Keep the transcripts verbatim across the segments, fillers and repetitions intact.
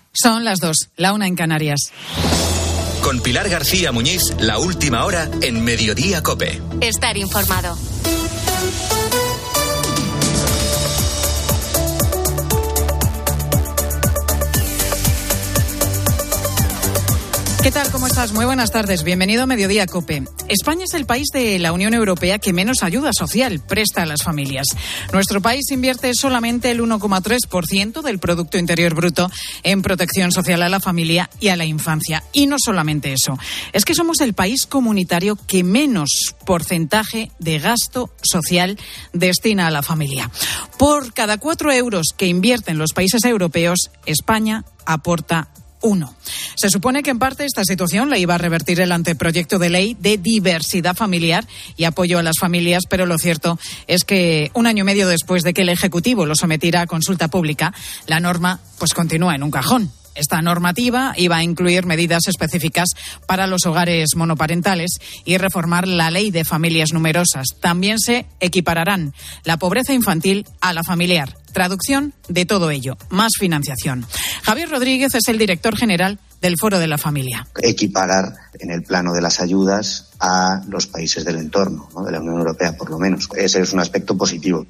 Son las dos, la una en Canarias. Con Pilar García Muñiz, la última hora en Mediodía COPE. Estar informado. ¿Qué tal? ¿Cómo estás? Muy buenas tardes. Bienvenido a Mediodía COPE. España es el país de la Unión Europea que menos ayuda social presta a las familias. Nuestro país invierte solamente el uno coma tres por ciento del Producto Interior Bruto en protección social a la familia y a la infancia. Y no solamente eso, es que somos el país comunitario que menos porcentaje de gasto social destina a la familia. Por cada cuatro euros que invierten los países europeos, España aporta uno. Se supone que en parte esta situación la iba a revertir el anteproyecto de ley de diversidad familiar y apoyo a las familias, pero lo cierto es que un año y medio después de que el Ejecutivo lo sometiera a consulta pública, la norma pues continúa en un cajón. Esta normativa iba a incluir medidas específicas para los hogares monoparentales y reformar la ley de familias numerosas. También se equipararán la pobreza infantil a la familiar. Traducción de todo ello, más financiación. Javier Rodríguez es el director general del Foro de la Familia. Equiparar en el plano de las ayudas a los países del entorno, ¿no? De la Unión Europea, por lo menos. Ese es un aspecto positivo.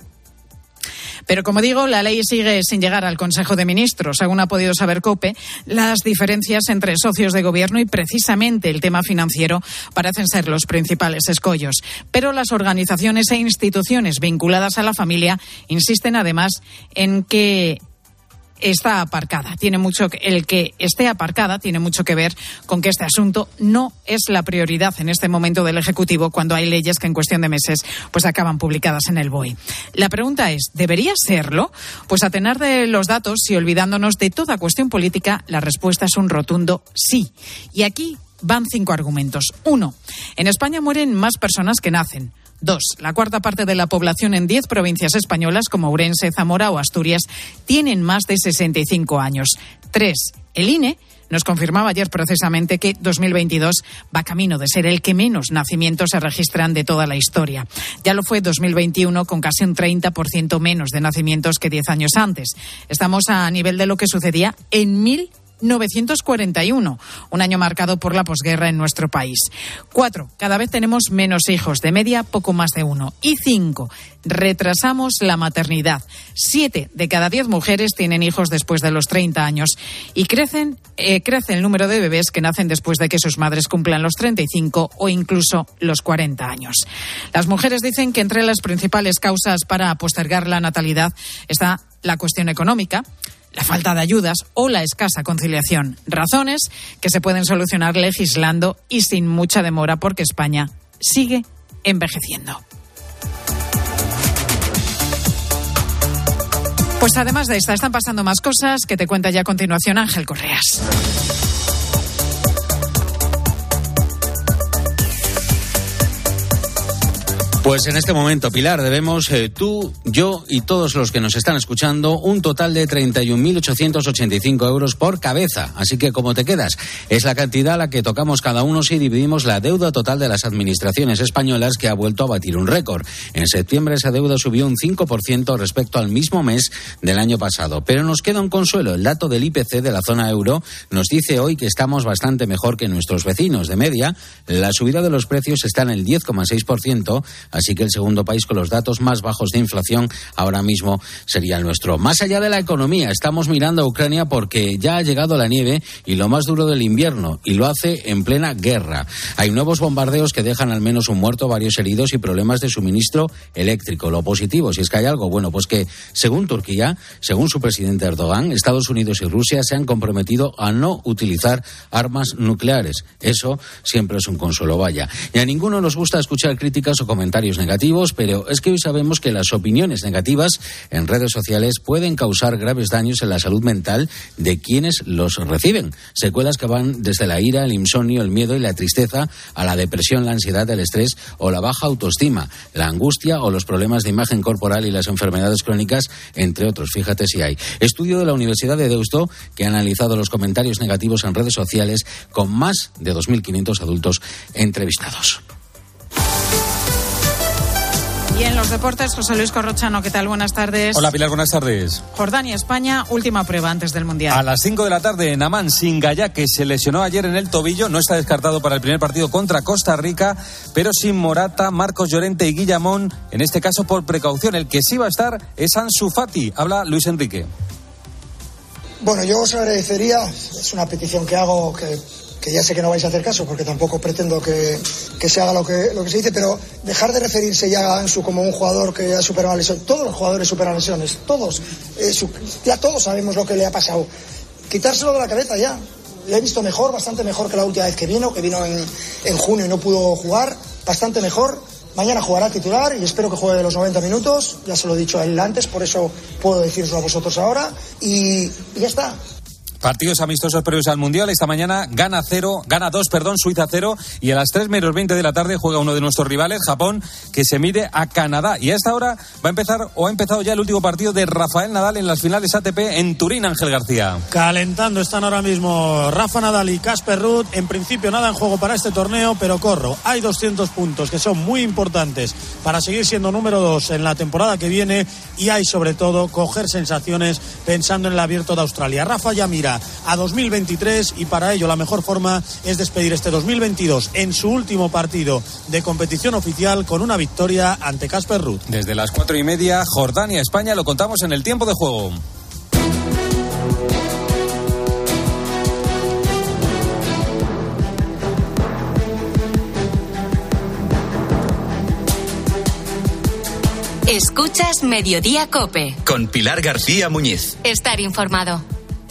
Pero, como digo, la ley sigue sin llegar al Consejo de Ministros. Según ha podido saber COPE, las diferencias entre socios de gobierno y precisamente el tema financiero parecen ser los principales escollos. Pero las organizaciones e instituciones vinculadas a la familia insisten además en que está aparcada. Tiene mucho el que esté aparcada tiene mucho que ver con que este asunto no es la prioridad en este momento del Ejecutivo, cuando hay leyes que en cuestión de meses pues acaban publicadas en el B O E. La pregunta es, ¿debería serlo? Pues a tenor de los datos y olvidándonos de toda cuestión política, la respuesta es un rotundo sí. Y aquí van cinco argumentos. Uno, en España mueren más personas que nacen. Dos, la cuarta parte de la población en diez provincias españolas, como Ourense, Zamora o Asturias, tienen más de sesenta y cinco años. Tres, el I N E nos confirmaba ayer precisamente que dos mil veintidós va camino de ser el que menos nacimientos se registran de toda la historia. Ya lo fue dos mil veintiuno, con casi un treinta por ciento menos de nacimientos que diez años antes. Estamos a nivel de lo que sucedía en mil novecientos cuarenta y uno, un año marcado por la posguerra en nuestro país. Cuatro, cada vez tenemos menos hijos, de media poco más de uno. Y cinco, retrasamos la maternidad. Siete de cada diez mujeres tienen hijos después de los treinta años y crecen, eh, crece el número de bebés que nacen después de que sus madres cumplan los treinta y cinco o incluso los cuarenta años. Las mujeres dicen que entre las principales causas para postergar la natalidad está la cuestión económica, la falta de ayudas o la escasa conciliación. Razones que se pueden solucionar legislando y sin mucha demora, porque España sigue envejeciendo. Pues además de esta, están pasando más cosas que te cuenta ya a continuación Ángel Correas. Pues en este momento, Pilar, debemos eh, tú, yo y todos los que nos están escuchando un total de treinta y un mil ochocientos ochenta y cinco euros por cabeza. Así que, ¿cómo te quedas? Es la cantidad a la que tocamos cada uno si dividimos la deuda total de las administraciones españolas, que ha vuelto a batir un récord. En septiembre esa deuda subió un cinco por ciento respecto al mismo mes del año pasado. Pero nos queda un consuelo. El dato del I P C de la zona euro nos dice hoy que estamos bastante mejor que nuestros vecinos. De media, la subida de los precios está en el diez coma seis por ciento, así que el segundo país con los datos más bajos de inflación ahora mismo sería el nuestro. Más allá de la economía, estamos mirando a Ucrania porque ya ha llegado la nieve y lo más duro del invierno, y lo hace en plena guerra. Hay nuevos bombardeos que dejan al menos un muerto, varios heridos y problemas de suministro eléctrico. Lo positivo, si es que hay algo, bueno, pues que según Turquía, según su presidente Erdogan, Estados Unidos y Rusia se han comprometido a no utilizar armas nucleares. Eso siempre es un consuelo, vaya. Y a ninguno nos gusta escuchar críticas o comentarios negativos, pero es que hoy sabemos que las opiniones negativas en redes sociales pueden causar graves daños en la salud mental de quienes los reciben. Secuelas que van desde la ira, el insomnio, el miedo y la tristeza a la depresión, la ansiedad, el estrés o la baja autoestima, la angustia o los problemas de imagen corporal y las enfermedades crónicas, entre otros. Fíjate si hay. Estudio de la Universidad de Deusto que ha analizado los comentarios negativos en redes sociales con más de dos mil quinientos adultos entrevistados. Y en los deportes, José Luis Corrochano, ¿qué tal? Buenas tardes. Hola, Pilar, buenas tardes. Jordania, España, última prueba antes del Mundial. A las cinco de la tarde, Naman Singaya, que se lesionó ayer en el tobillo, no está descartado para el primer partido contra Costa Rica, pero sin Morata, Marcos Llorente y Guillamón, en este caso por precaución. El que sí va a estar es Ansu Fati. Habla Luis Enrique. Bueno, yo os agradecería, es una petición que hago, que, que ya sé que no vais a hacer caso, porque tampoco pretendo que, que se haga lo que, lo que se dice, pero dejar de referirse ya a Ansu como un jugador que ha superado lesiones. Todos los jugadores superan lesiones, todos. Eh, su, ya todos sabemos lo que le ha pasado. Quitárselo de la cabeza ya. Le he visto mejor, bastante mejor que la última vez que vino, que vino en, en junio y no pudo jugar, bastante mejor. Mañana jugará titular y espero que juegue los noventa minutos, ya se lo he dicho a él antes, por eso puedo decírselo a vosotros ahora, y, y ya está. Partidos amistosos previos al Mundial. Esta mañana gana cero, gana dos, perdón, Suiza cero. Y a las tres menos veinte de la tarde juega uno de nuestros rivales, Japón, que se mide a Canadá. Y a esta hora va a empezar, o ha empezado ya el último partido de Rafael Nadal en las finales A T P en Turín, Ángel García. Calentando están ahora mismo Rafa Nadal y Casper Ruud. En principio nada en juego para este torneo, pero corro. Hay doscientos puntos que son muy importantes para seguir siendo número dos en la temporada que viene. Y hay sobre todo coger sensaciones pensando en el Abierto de Australia. Rafa ya mira a dos mil veintitrés y para ello la mejor forma es despedir este dos mil veintidós en su último partido de competición oficial con una victoria ante Casper Ruud. Desde las cuatro y media, Jordania, España, lo contamos en el tiempo de juego. Escuchas Mediodía COPE. Con Pilar García Muñiz. Estar informado.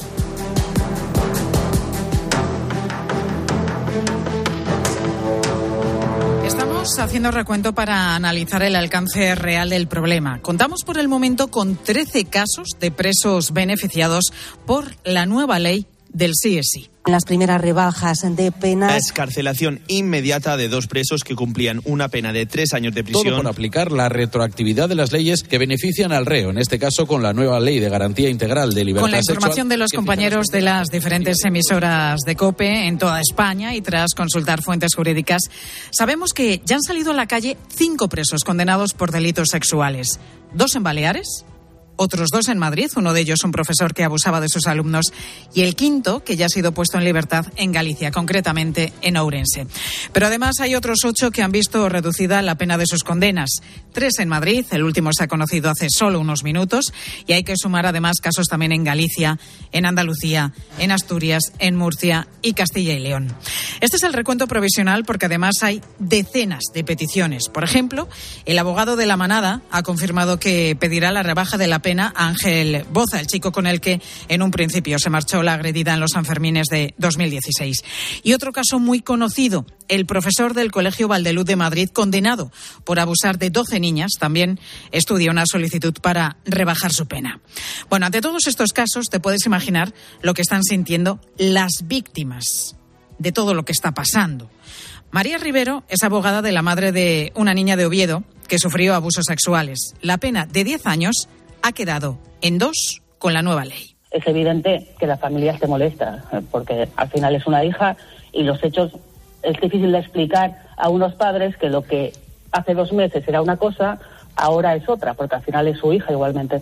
Haciendo recuento para analizar el alcance real del problema. Contamos por el momento con trece casos de presos beneficiados por la nueva ley del sí es sí. Las primeras rebajas de penas. La excarcelación inmediata de dos presos que cumplían una pena de tres años de prisión. Todo por aplicar la retroactividad de las leyes que benefician al reo, en este caso con la nueva ley de garantía integral de libertad sexual. Con la información de los compañeros de las diferentes emisoras de COPE en toda España y tras consultar fuentes jurídicas, sabemos que ya han salido a la calle cinco presos condenados por delitos sexuales. Dos en Baleares, otros dos en Madrid, uno de ellos un profesor que abusaba de sus alumnos, y el quinto, que ya ha sido puesto en libertad en Galicia, concretamente en Ourense. Pero además hay otros ocho que han visto reducida la pena de sus condenas. Tres en Madrid, el último se ha conocido hace solo unos minutos, y hay que sumar además casos también en Galicia, en Andalucía, en Asturias, en Murcia y Castilla y León. Este es el recuento provisional porque además hay decenas de peticiones. Por ejemplo, el abogado de la manada ha confirmado que pedirá la rebaja de la pena a Ángel Boza, el chico con el que en un principio se marchó la agredida en los Sanfermines de dos mil dieciséis. Y otro caso muy conocido, el profesor del Colegio Valdeluz de Madrid, condenado por abusar de doce niñas, también estudia una solicitud para rebajar su pena. Bueno, ante todos estos casos te puedes imaginar lo que están sintiendo las víctimas de todo lo que está pasando. María Rivero es abogada de la madre de una niña de Oviedo que sufrió abusos sexuales. La pena de diez años ha quedado en dos con la nueva ley. Es evidente que la familia se molesta, porque al final es una hija y los hechos es difícil de explicar a unos padres que lo que hace dos meses era una cosa, ahora es otra, porque al final es su hija igualmente.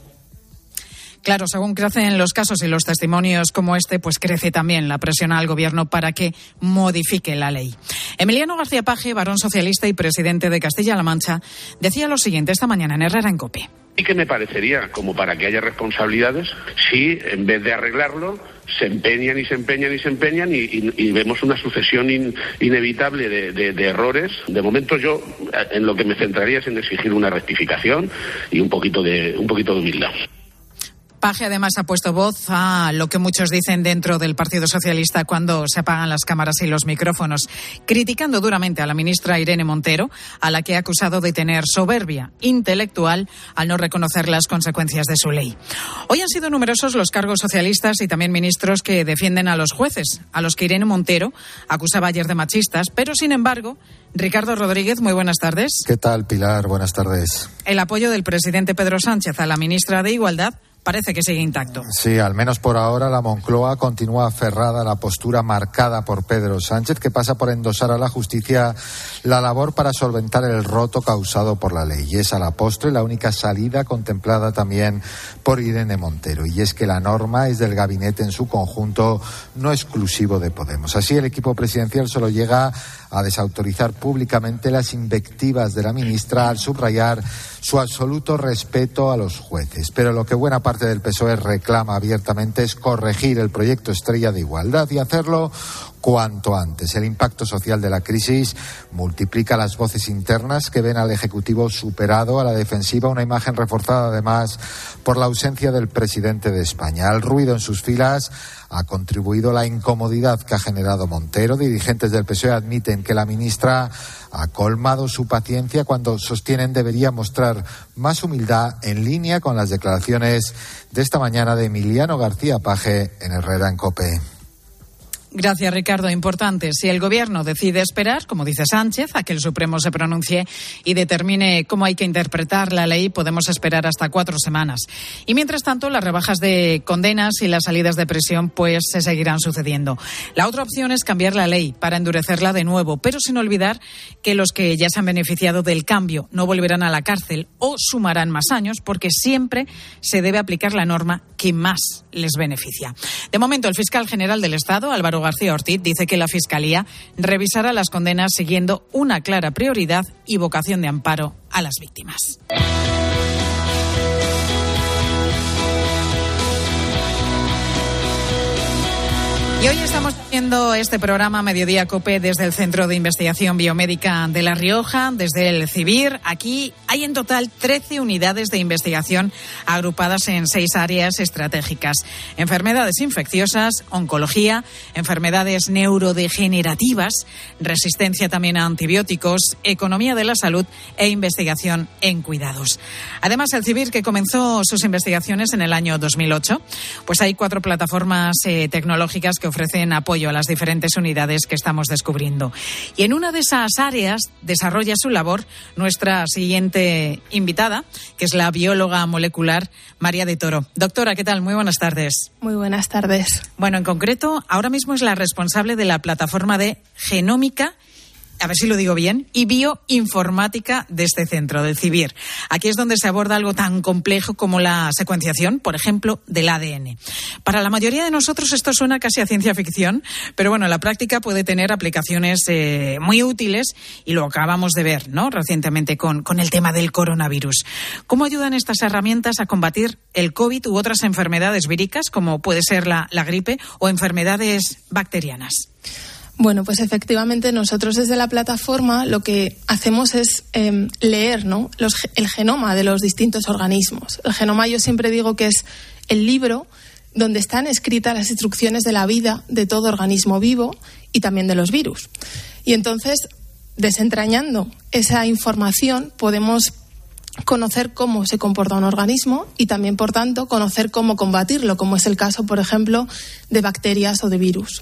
Claro, según crecen los casos y los testimonios como este, pues crece también la presión al gobierno para que modifique la ley. Emiliano García Paje, varón socialista y presidente de Castilla-La Mancha, decía lo siguiente esta mañana en Herrera en COPE. Y que me parecería, como para que haya responsabilidades, si en vez de arreglarlo, se empeñan y se empeñan y se empeñan y, y, y vemos una sucesión in, inevitable de, de, de errores. De momento yo en lo que me centraría es en exigir una rectificación y un poquito de, un poquito de humildad. Paje además ha puesto voz a lo que muchos dicen dentro del Partido Socialista cuando se apagan las cámaras y los micrófonos, criticando duramente a la ministra Irene Montero, a la que ha acusado de tener soberbia intelectual al no reconocer las consecuencias de su ley. Hoy han sido numerosos los cargos socialistas y también ministros que defienden a los jueces, a los que Irene Montero acusaba ayer de machistas, pero sin embargo, Ricardo Rodríguez, muy buenas tardes. ¿Qué tal, Pilar? Buenas tardes. El apoyo del presidente Pedro Sánchez a la ministra de Igualdad parece que sigue intacto. Sí, al menos por ahora la Moncloa continúa aferrada a la postura marcada por Pedro Sánchez, que pasa por endosar a la justicia la labor para solventar el roto causado por la ley. Y es a la postre la única salida contemplada también por Irene Montero. Y es que la norma es del gabinete en su conjunto, no exclusivo de Podemos. Así, el equipo presidencial solo llega a desautorizar públicamente las invectivas de la ministra al subrayar su absoluto respeto a los jueces. Pero lo que buena parte del P S O E reclama abiertamente es corregir el proyecto estrella de igualdad y hacerlo cuanto antes. El impacto social de la crisis multiplica las voces internas que ven al Ejecutivo superado a la defensiva, una imagen reforzada además por la ausencia del presidente de España. Al ruido en sus filas ha contribuido la incomodidad que ha generado Montero. Dirigentes del P S O E admiten que la ministra ha colmado su paciencia cuando sostienen debería mostrar más humildad, en línea con las declaraciones de esta mañana de Emiliano García Paje en Herrera en COPE. Gracias, Ricardo. Importante, si el Gobierno decide esperar, como dice Sánchez, a que el Supremo se pronuncie y determine cómo hay que interpretar la ley, podemos esperar hasta cuatro semanas. Y mientras tanto, las rebajas de condenas y las salidas de prisión pues se seguirán sucediendo. La otra opción es cambiar la ley para endurecerla de nuevo, pero sin olvidar que los que ya se han beneficiado del cambio no volverán a la cárcel o sumarán más años, porque siempre se debe aplicar la norma que más les beneficia. De momento, el fiscal general del Estado, Álvaro García Ortiz, dice que la Fiscalía revisará las condenas siguiendo una clara prioridad y vocación de amparo a las víctimas. Y hoy estamos haciendo este programa Mediodía COPE desde el Centro de Investigación Biomédica de La Rioja, desde el CIBIR. Aquí hay en total trece unidades de investigación agrupadas en seis áreas estratégicas: enfermedades infecciosas, oncología, enfermedades neurodegenerativas, resistencia también a antibióticos, economía de la salud e investigación en cuidados. Además, el CIBIR, que comenzó sus investigaciones en el año dos mil ocho, pues hay cuatro plataformas eh, tecnológicas que ofrecen apoyo a las diferentes unidades que estamos descubriendo. Y en una de esas áreas desarrolla su labor nuestra siguiente invitada, que es la bióloga molecular María de Toro. Doctora, ¿qué tal? Muy buenas tardes. Muy buenas tardes. Bueno, en concreto, ahora mismo es la responsable de la plataforma de genómica, a ver si lo digo bien, y bioinformática de este centro, del CIBIR. Aquí es donde se aborda algo tan complejo como la secuenciación, por ejemplo, del A D N. Para la mayoría de nosotros esto suena casi a ciencia ficción, pero bueno, en la práctica puede tener aplicaciones eh, muy útiles, y lo acabamos de ver, ¿no?, recientemente con, con el tema del coronavirus. ¿Cómo ayudan estas herramientas a combatir el COVID u otras enfermedades víricas, como puede ser la, la gripe o enfermedades bacterianas? Bueno, pues efectivamente nosotros desde la plataforma lo que hacemos es eh, leer, ¿no?, los, el genoma de los distintos organismos. El genoma, yo siempre digo que es el libro donde están escritas las instrucciones de la vida de todo organismo vivo y también de los virus. Y entonces, desentrañando esa información, podemos conocer cómo se comporta un organismo y también, por tanto, conocer cómo combatirlo, como es el caso, por ejemplo, de bacterias o de virus.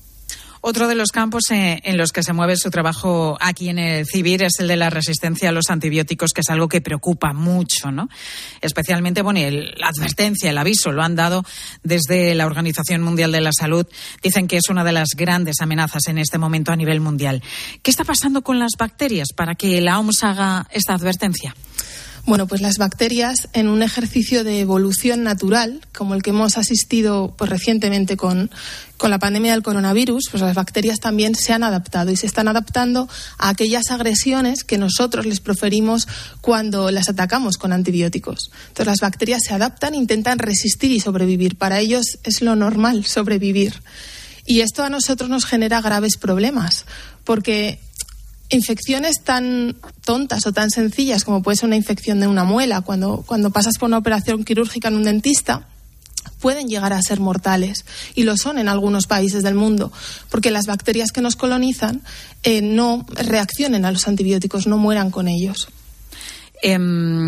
Otro de los campos en los que se mueve su trabajo aquí en el CIBIR es el de la resistencia a los antibióticos, que es algo que preocupa mucho, ¿no? Especialmente, bueno, el, la advertencia, el aviso lo han dado desde la Organización Mundial de la Salud. Dicen que es una de las grandes amenazas en este momento a nivel mundial. ¿Qué está pasando con las bacterias para que la O M S haga esta advertencia? Bueno, pues las bacterias, en un ejercicio de evolución natural, como el que hemos asistido pues recientemente con, con la pandemia del coronavirus, pues las bacterias también se han adaptado y se están adaptando a aquellas agresiones que nosotros les proferimos cuando las atacamos con antibióticos. Entonces las bacterias se adaptan, intentan resistir y sobrevivir. Para ellos es lo normal sobrevivir. Y esto a nosotros nos genera graves problemas, porque infecciones tan tontas o tan sencillas como puede ser una infección de una muela, cuando, cuando pasas por una operación quirúrgica en un dentista, pueden llegar a ser mortales, y lo son en algunos países del mundo, porque las bacterias que nos colonizan eh, no reaccionen a los antibióticos, no mueran con ellos. Eh,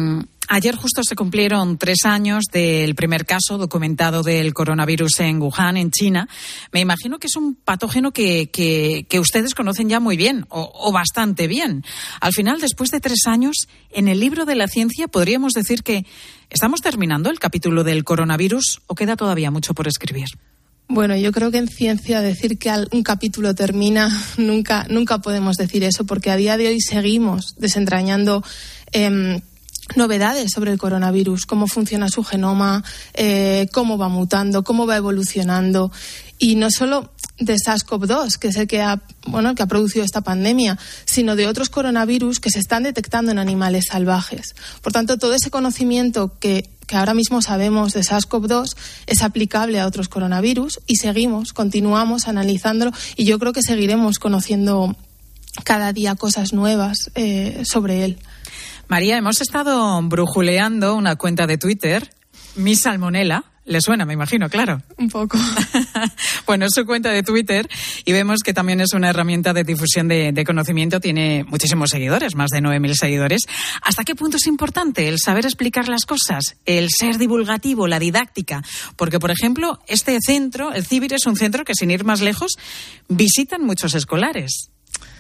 Ayer justo se cumplieron tres años del primer caso documentado del coronavirus en Wuhan, en China. Me imagino que es un patógeno que, que, que ustedes conocen ya muy bien, o, o bastante bien. Al final, después de tres años, en el libro de la ciencia podríamos decir que ¿estamos terminando el capítulo del coronavirus o queda todavía mucho por escribir? Bueno, yo creo que en ciencia decir que un capítulo termina, nunca, nunca podemos decir eso, porque a día de hoy seguimos desentrañando eh, novedades sobre el coronavirus, cómo funciona su genoma, eh, cómo va mutando, cómo va evolucionando. Y no solo de SARS-CoV dos, que es el que ha, bueno, el que ha producido esta pandemia, sino de otros coronavirus que se están detectando en animales salvajes. Por tanto, todo ese conocimiento que, que ahora mismo sabemos de SARS-CoV dos es aplicable a otros coronavirus y seguimos, continuamos analizándolo y yo creo que seguiremos conociendo cada día cosas nuevas eh, sobre él. María, hemos estado brujuleando una cuenta de Twitter, Miss Salmonella. Le suena, me imagino, claro. Un poco. Bueno, es su cuenta de Twitter y vemos que también es una herramienta de difusión de, de conocimiento. Tiene muchísimos seguidores, más de nueve mil seguidores. ¿Hasta qué punto es importante el saber explicar las cosas, el ser divulgativo, la didáctica? Porque, por ejemplo, este centro, el CIBIR, es un centro que, sin ir más lejos, visitan muchos escolares.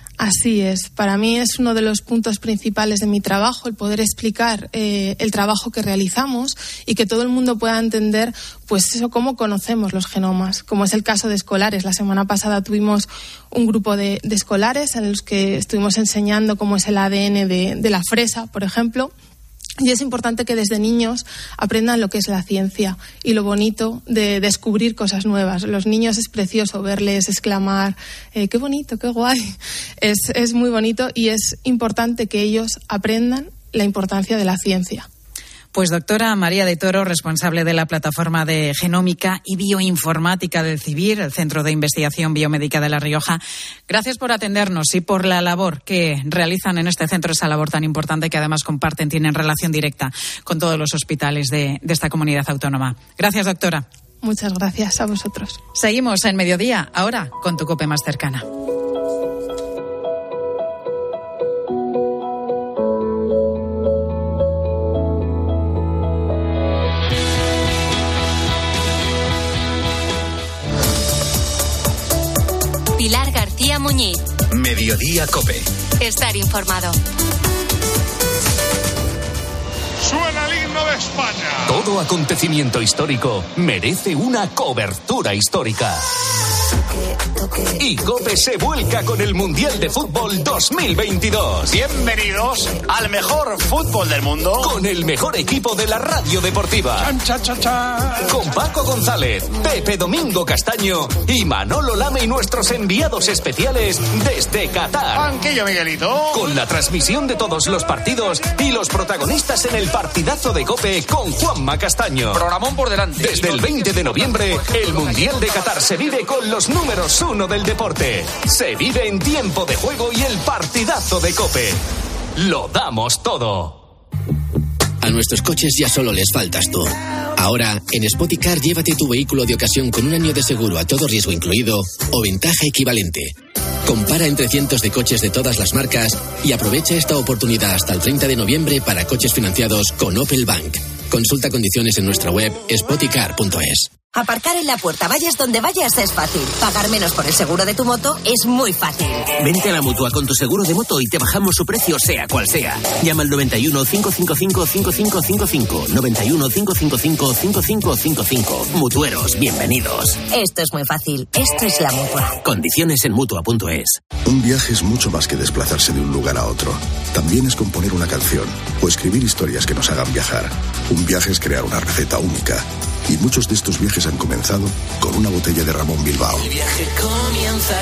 Así es. Para mí es uno de los puntos principales de mi trabajo, el poder explicar eh, el trabajo que realizamos y que todo el mundo pueda entender, pues eso, cómo conocemos los genomas, como es el caso de escolares. La semana pasada tuvimos un grupo de, de escolares en los que estuvimos enseñando cómo es el A D N de, de la fresa, por ejemplo. Y es importante que desde niños aprendan lo que es la ciencia y lo bonito de descubrir cosas nuevas. Los niños es precioso verles exclamar, eh, qué bonito, qué guay. Es, es muy bonito y es importante que ellos aprendan la importancia de la ciencia. Pues doctora María de Toro, responsable de la plataforma de genómica y bioinformática del CIBIR, el Centro de Investigación Biomédica de La Rioja, gracias por atendernos y por la labor que realizan en este centro, esa labor tan importante que además comparten, tienen relación directa con todos los hospitales de, de esta comunidad autónoma. Gracias, doctora. Muchas gracias a vosotros. Seguimos en Mediodía, ahora con tu COPE más cercana. Pilar García Muñiz. Mediodía COPE. Estar informado. Suena el himno de España. Todo acontecimiento histórico merece una cobertura histórica. Y COPE se vuelca con el Mundial de Fútbol dos mil veintidós. Bienvenidos al mejor fútbol del mundo. Con el mejor equipo de la radio deportiva. Chan, chan, chan, chan. Con Paco González, Pepe Domingo Castaño y Manolo Lama y nuestros enviados especiales desde Qatar. Banquillo, Miguelito. Con la transmisión de todos los partidos y los protagonistas en el partidazo de COPE con Juanma Castaño. Programón por delante. Desde el veinte de noviembre, el Mundial de Qatar se vive con los números uno del deporte. Se vive en tiempo de juego y el partidazo de COPE. Lo damos todo. A nuestros coches ya solo les faltas tú. Ahora, en Spoticar, llévate tu vehículo de ocasión con un año de seguro a todo riesgo incluido o ventaja equivalente. Compara entre cientos de coches de todas las marcas y aprovecha esta oportunidad hasta el treinta de noviembre para coches financiados con Opel Bank. Consulta condiciones en nuestra web spoticar punto es. Aparcar en la puerta, vayas donde vayas, es fácil. Pagar menos por el seguro de tu moto es muy fácil. Vente a la Mutua con tu seguro de moto y te bajamos su precio sea cual sea. Llama al noventa y uno, cinco cinco cinco, cinco cinco cinco cinco. noventa y uno, cinco cinco cinco, cinco cinco cinco cinco. Mutueros, bienvenidos. Esto es muy fácil. Esto es la Mutua. Condiciones en Mutua punto es. Un viaje es mucho más que desplazarse de un lugar a otro. También es componer una canción o escribir historias que nos hagan viajar. Un viaje es crear una receta única. Y muchos de estos viajes han comenzado con una botella de Ramón Bilbao. El viaje comienza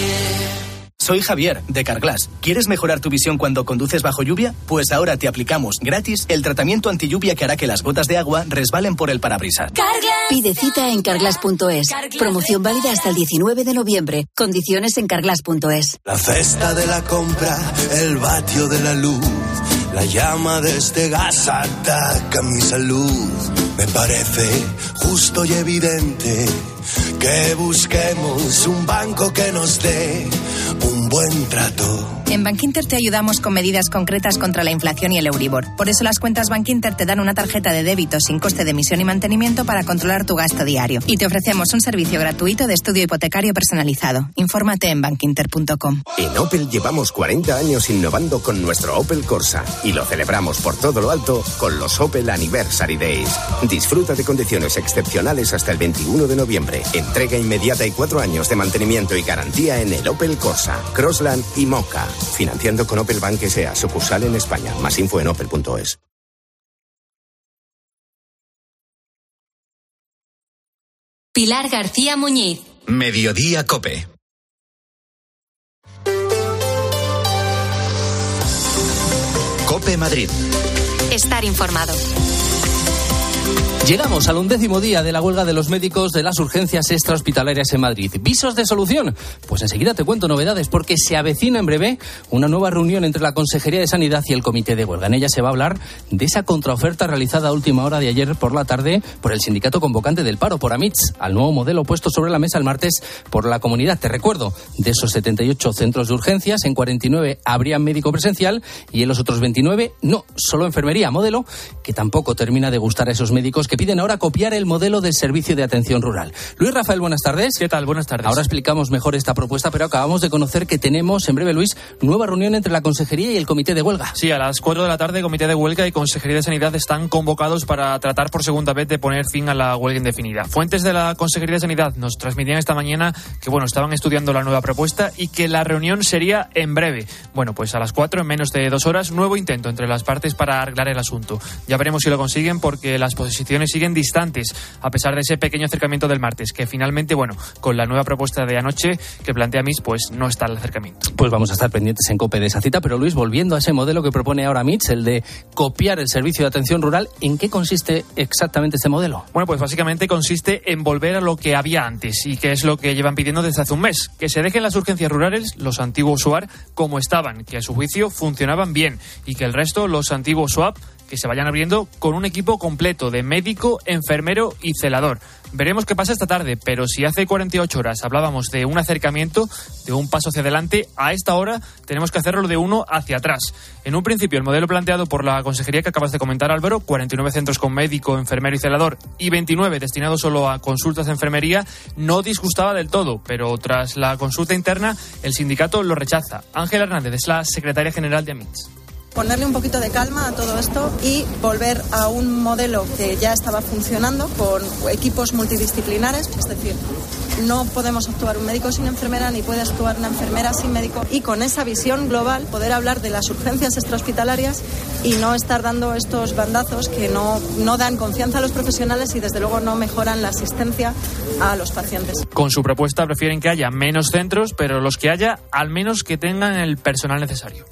aquí. Soy Javier, de Carglass. ¿Quieres mejorar tu visión cuando conduces bajo lluvia? Pues ahora te aplicamos gratis el tratamiento antilluvia que hará que las gotas de agua resbalen por el parabrisas. Carglass. Pide cita en carglass punto es. Promoción válida hasta el diecinueve de noviembre. Condiciones en carglass punto es. La cesta de la compra, el vatio de la luz, la llama de este gas ataca mi salud. Me parece justo y evidente que busquemos un banco que nos dé un buen trato. En Bankinter te ayudamos con medidas concretas contra la inflación y el Euribor. Por eso las cuentas Bankinter te dan una tarjeta de débito sin coste de emisión y mantenimiento para controlar tu gasto diario. Y te ofrecemos un servicio gratuito de estudio hipotecario personalizado. Infórmate en bankinter punto com. En Opel llevamos cuarenta años innovando con nuestro Opel Corsa y lo celebramos por todo lo alto con los Opel Anniversary Days. Disfruta de condiciones excepcionales hasta el veintiuno de noviembre. Entrega inmediata y cuatro años de mantenimiento y garantía en el Opel Corsa, Crossland y Mocha. Financiando con Opel Bank S A, sucursal en España. Más info en opel punto es. Pilar García Muñiz. Mediodía Cope. Cope Madrid. Estar informado. Llegamos al undécimo día de la huelga de los médicos de las urgencias extrahospitalarias en Madrid. ¿Visos de solución? Pues enseguida te cuento novedades, porque se avecina en breve una nueva reunión entre la Consejería de Sanidad y el Comité de Huelga. En ella se va a hablar de esa contraoferta realizada a última hora de ayer por la tarde por el sindicato convocante del paro, por AMITS, al nuevo modelo puesto sobre la mesa el martes por la comunidad. Te recuerdo, de esos setenta y ocho centros de urgencias, en cuarenta y nueve habría médico presencial y en los otros veintinueve no, solo enfermería, modelo que tampoco termina de gustar a esos médicos que piden ahora copiar el modelo del servicio de atención rural. Luis Rafael, buenas tardes. ¿Qué tal? Buenas tardes. Ahora explicamos mejor esta propuesta, pero acabamos de conocer que tenemos en breve, Luis, nueva reunión entre la Consejería y el Comité de Huelga. Sí, a las cuatro de la tarde, Comité de Huelga y Consejería de Sanidad están convocados para tratar por segunda vez de poner fin a la huelga indefinida. Fuentes de la Consejería de Sanidad nos transmitían esta mañana que, bueno, estaban estudiando la nueva propuesta y que la reunión sería en breve. Bueno, pues a las cuatro, en menos de dos horas, nuevo intento entre las partes para arreglar el asunto. Ya veremos si lo consiguen, porque las posiciones siguen distantes, a pesar de ese pequeño acercamiento del martes, que finalmente, bueno, con la nueva propuesta de anoche que plantea MITS, pues no está el acercamiento. Pues vamos a estar pendientes en COPE de esa cita, pero Luis, volviendo a ese modelo que propone ahora MITS, el de copiar el servicio de atención rural, ¿en qué consiste exactamente este modelo? Bueno, pues básicamente consiste en volver a lo que había antes, y que es lo que llevan pidiendo desde hace un mes, que se dejen las urgencias rurales, los antiguos S U A R, como estaban, que a su juicio funcionaban bien, y que el resto, los antiguos S W A P, que se vayan abriendo con un equipo completo de médico, enfermero y celador. Veremos qué pasa esta tarde, pero si hace cuarenta y ocho horas hablábamos de un acercamiento, de un paso hacia adelante, a esta hora tenemos que hacerlo de uno hacia atrás. En un principio, el modelo planteado por la Consejería que acabas de comentar, Álvaro, cuarenta y nueve centros con médico, enfermero y celador y veintinueve destinados solo a consultas de enfermería, no disgustaba del todo, pero tras la consulta interna, el sindicato lo rechaza. Ángela Hernández es la secretaria general de AMITS. Ponerle un poquito de calma a todo esto y volver a un modelo que ya estaba funcionando con equipos multidisciplinares, es decir, no podemos actuar un médico sin enfermera ni puede actuar una enfermera sin médico, y con esa visión global poder hablar de las urgencias extrahospitalarias y no estar dando estos bandazos que no, no dan confianza a los profesionales y desde luego no mejoran la asistencia a los pacientes. Con su propuesta prefieren que haya menos centros, pero los que haya, al menos que tengan el personal necesario.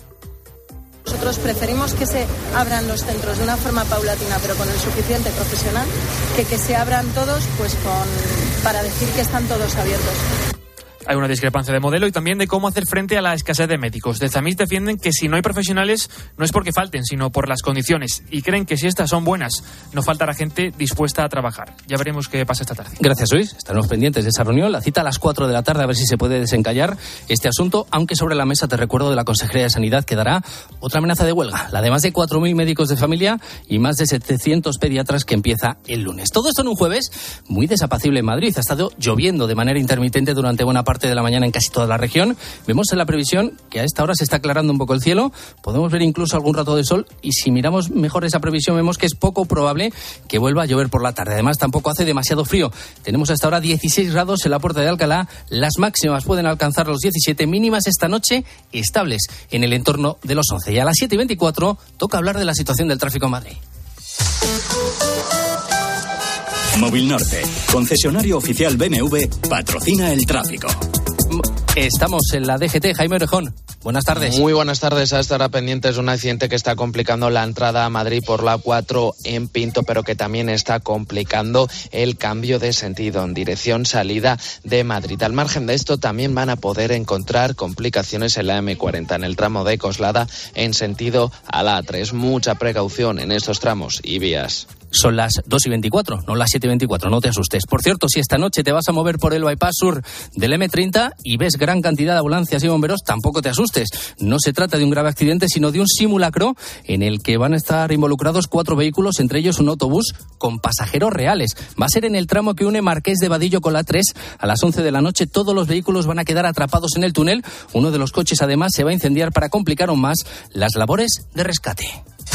Nosotros preferimos que se abran los centros de una forma paulatina, pero con el suficiente profesional, que que se abran todos pues con para decir que están todos abiertos. Hay una discrepancia de modelo y también de cómo hacer frente a la escasez de médicos. Desde AMITS defienden que si no hay profesionales no es porque falten, sino por las condiciones. Y creen que si estas son buenas, no faltará gente dispuesta a trabajar. Ya veremos qué pasa esta tarde. Gracias, Luis. Estaremos pendientes de esa reunión. La cita a las cuatro de la tarde, a ver si se puede desencallar este asunto. Aunque sobre la mesa, te recuerdo, de la Consejería de Sanidad quedará otra amenaza de huelga. La de más de cuatro mil médicos de familia y más de setecientos pediatras, que empieza el lunes. Todo esto en un jueves muy desapacible en Madrid. Ha estado lloviendo de manera intermitente durante buena parte de la mañana en casi toda la región. Vemos en la previsión que a esta hora se está aclarando un poco el cielo. Podemos ver incluso algún rato de sol, y si miramos mejor esa previsión vemos que es poco probable que vuelva a llover por la tarde. Además, tampoco hace demasiado frío. Tenemos hasta ahora dieciséis grados en la Puerta de Alcalá. Las máximas pueden alcanzar los diecisiete, mínimas esta noche estables en el entorno de los once. Y a las siete y veinticuatro toca hablar de la situación del tráfico en Madrid. Móvil Norte, concesionario oficial B M W, patrocina el tráfico. Estamos en la D G T. Jaime Orejón, buenas tardes. Muy buenas tardes. A esta hora pendientes de un accidente que está complicando la entrada a Madrid por la cuatro en Pinto, pero que también está complicando el cambio de sentido en dirección salida de Madrid. Al margen de esto, también van a poder encontrar complicaciones en la eme cuarenta, en el tramo de Coslada en sentido a la A tres. Mucha precaución en estos tramos y vías. Son las dos y veinticuatro, no las siete y veinticuatro, no te asustes. Por cierto, si esta noche te vas a mover por el bypass sur del eme treinta y ves gran cantidad de ambulancias y bomberos, tampoco te asustes. No se trata de un grave accidente, sino de un simulacro en el que van a estar involucrados cuatro vehículos, entre ellos un autobús con pasajeros reales. Va a ser en el tramo que une Marqués de Vadillo con la tres a las once de la noche. Todos los vehículos van a quedar atrapados en el túnel. Uno de los coches, además, se va a incendiar para complicar aún más las labores de rescate.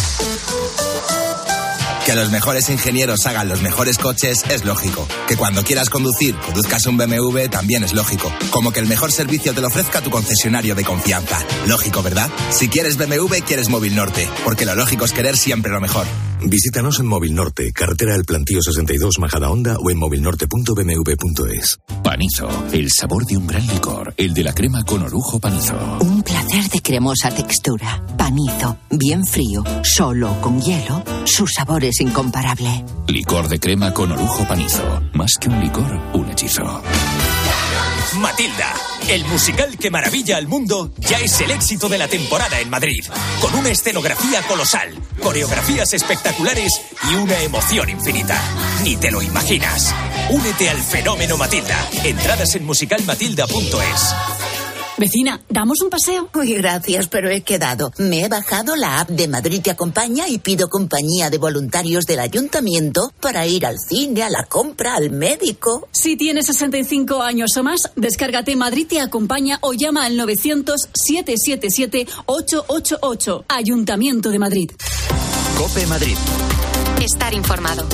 Que los mejores ingenieros hagan los mejores coches es lógico. Que cuando quieras conducir, conduzcas un be eme ve también es lógico. Como que el mejor servicio te lo ofrezca tu concesionario de confianza. Lógico, ¿verdad? Si quieres be eme ve, quieres Móvil Norte. Porque lo lógico es querer siempre lo mejor. Visítanos en Móvil Norte, carretera del Plantío sesenta y dos, Majadahonda, o en movilnorte punto b m w punto es. Panizo, el sabor de un gran licor, el de la crema con orujo Panizo. Un placer de cremosa textura. Panizo, bien frío, solo o con hielo, su sabor es incomparable. Licor de crema con orujo Panizo. Más que un licor, un hechizo. Matilda, el musical que maravilla al mundo, ya es el éxito de la temporada en Madrid. Con una escenografía colosal, coreografías espectaculares y una emoción infinita. Ni te lo imaginas. Únete al fenómeno Matilda. Entradas en musical matilda punto es. Vecina, ¿damos un paseo? Uy, gracias, pero he quedado. Me he bajado la app de Madrid Te Acompaña y pido compañía de voluntarios del ayuntamiento para ir al cine, a la compra, al médico. Si tienes sesenta y cinco años o más, descárgate Madrid Te Acompaña o llama al novecientos, siete siete siete, ocho ocho ocho. Ayuntamiento de Madrid. COPE Madrid. Estar informado.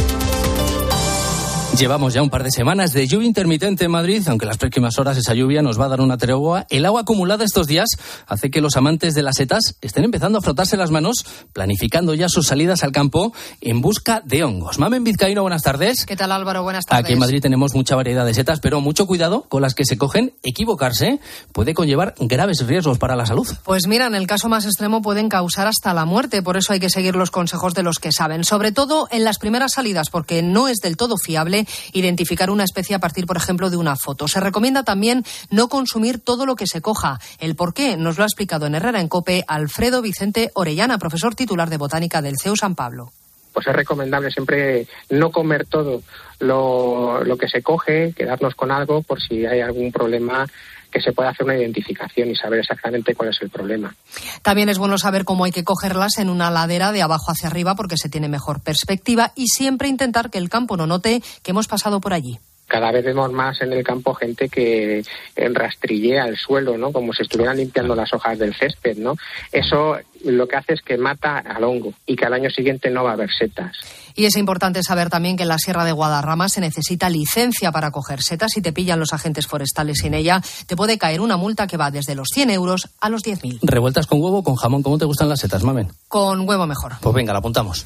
Llevamos ya un par de semanas de lluvia intermitente en Madrid, aunque las próximas horas esa lluvia nos va a dar una tregua. El agua acumulada estos días hace que los amantes de las setas estén empezando a frotarse las manos, planificando ya sus salidas al campo en busca de hongos. Mamen Vizcaíno, buenas tardes. ¿Qué tal, Álvaro? Buenas tardes. Aquí en Madrid tenemos mucha variedad de setas, pero mucho cuidado con las que se cogen. Equivocarse puede conllevar graves riesgos para la salud. Pues mira, en el caso más extremo pueden causar hasta la muerte, por eso hay que seguir los consejos de los que saben, sobre todo en las primeras salidas, porque no es del todo fiable identificar una especie a partir, por ejemplo, de una foto. Se recomienda también no consumir todo lo que se coja. El por qué nos lo ha explicado en Herrera en COPE Alfredo Vicente Orellana, profesor titular de Botánica del C E U San Pablo. Pues es recomendable siempre no comer todo lo, lo que se coge, quedarnos con algo por si hay algún problema, que se pueda hacer una identificación y saber exactamente cuál es el problema. También es bueno saber cómo hay que cogerlas en una ladera de abajo hacia arriba porque se tiene mejor perspectiva y siempre intentar que el campo no note que hemos pasado por allí. Cada vez vemos más en el campo gente que rastrillea el suelo, ¿no? Como si estuvieran limpiando las hojas del césped, ¿no? Eso lo que hace es que mata al hongo y que al año siguiente no va a haber setas. Y es importante saber también que en la Sierra de Guadarrama se necesita licencia para coger setas. Si te pillan los agentes forestales sin ella, te puede caer una multa que va desde los cien euros a los diez mil. ¿Revueltas con huevo o con jamón? ¿Cómo te gustan las setas, Mamen? Con huevo mejor. Pues venga, la apuntamos.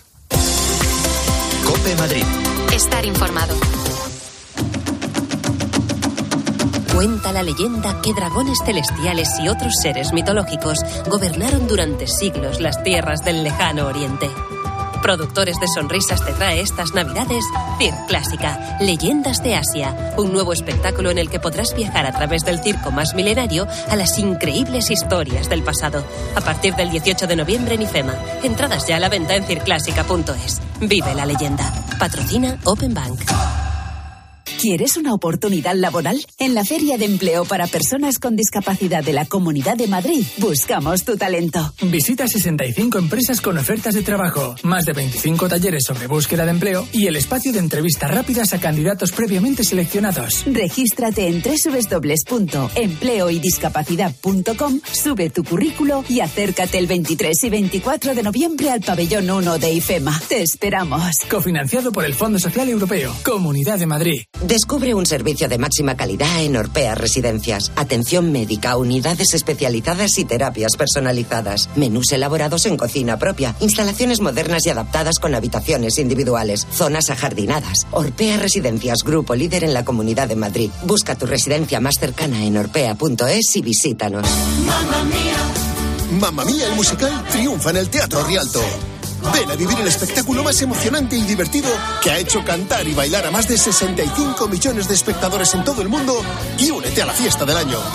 COPE Madrid. Estar informado. Cuenta la leyenda que dragones celestiales y otros seres mitológicos gobernaron durante siglos las tierras del lejano oriente. Productores de Sonrisas te trae estas Navidades Circ Clásica, Leyendas de Asia, un nuevo espectáculo en el que podrás viajar a través del circo más milenario a las increíbles historias del pasado. A partir del dieciocho de noviembre en IFEMA. Entradas ya a la venta en circ clásica punto es. Vive la leyenda. Patrocina Open Bank. ¿Quieres una oportunidad laboral? En la Feria de Empleo para Personas con Discapacidad de la Comunidad de Madrid, buscamos tu talento. Visita sesenta y cinco empresas con ofertas de trabajo, más de veinticinco talleres sobre búsqueda de empleo y el espacio de entrevistas rápidas a candidatos previamente seleccionados. Regístrate en doble u doble u doble u punto empleo y discapacidad punto com, sube tu currículo y acércate el veintitrés y veinticuatro de noviembre al pabellón uno de IFEMA. Te esperamos. Cofinanciado por el Fondo Social Europeo, Comunidad de Madrid. Descubre un servicio de máxima calidad en Orpea Residencias. Atención médica, unidades especializadas y terapias personalizadas. Menús elaborados en cocina propia. Instalaciones modernas y adaptadas con habitaciones individuales. Zonas ajardinadas. Orpea Residencias, grupo líder en la Comunidad de Madrid. Busca tu residencia más cercana en orpea punto es y visítanos. Mamma Mía. Mamma Mía, el musical triunfa en el Teatro Rialto. Ven a vivir el espectáculo más emocionante y divertido que ha hecho cantar y bailar a más de sesenta y cinco millones de espectadores en todo el mundo y únete a la fiesta del año.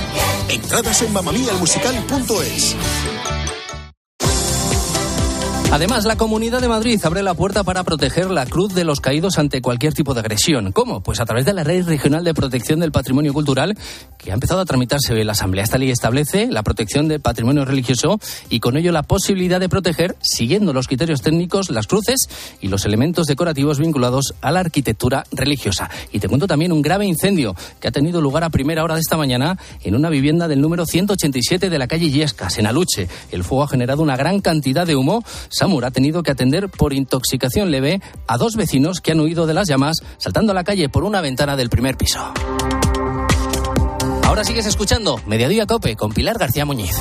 Entradas en mamma mía el musical punto es. Además, la Comunidad de Madrid abre la puerta para proteger la Cruz de los Caídos ante cualquier tipo de agresión. ¿Cómo? Pues a través de la Ley Regional de Protección del Patrimonio Cultural, que ha empezado a tramitarse en la Asamblea. Esta ley establece la protección del patrimonio religioso y con ello la posibilidad de proteger, siguiendo los criterios técnicos, las cruces y los elementos decorativos vinculados a la arquitectura religiosa. Y te cuento también un grave incendio que ha tenido lugar a primera hora de esta mañana en una vivienda del número ciento ochenta y siete de la calle Illescas, en Aluche. El fuego ha generado una gran cantidad de humo. SAMUR ha tenido que atender por intoxicación leve a dos vecinos que han huido de las llamas saltando a la calle por una ventana del primer piso. Ahora sigues escuchando Mediodía COPE con Pilar García Muñiz.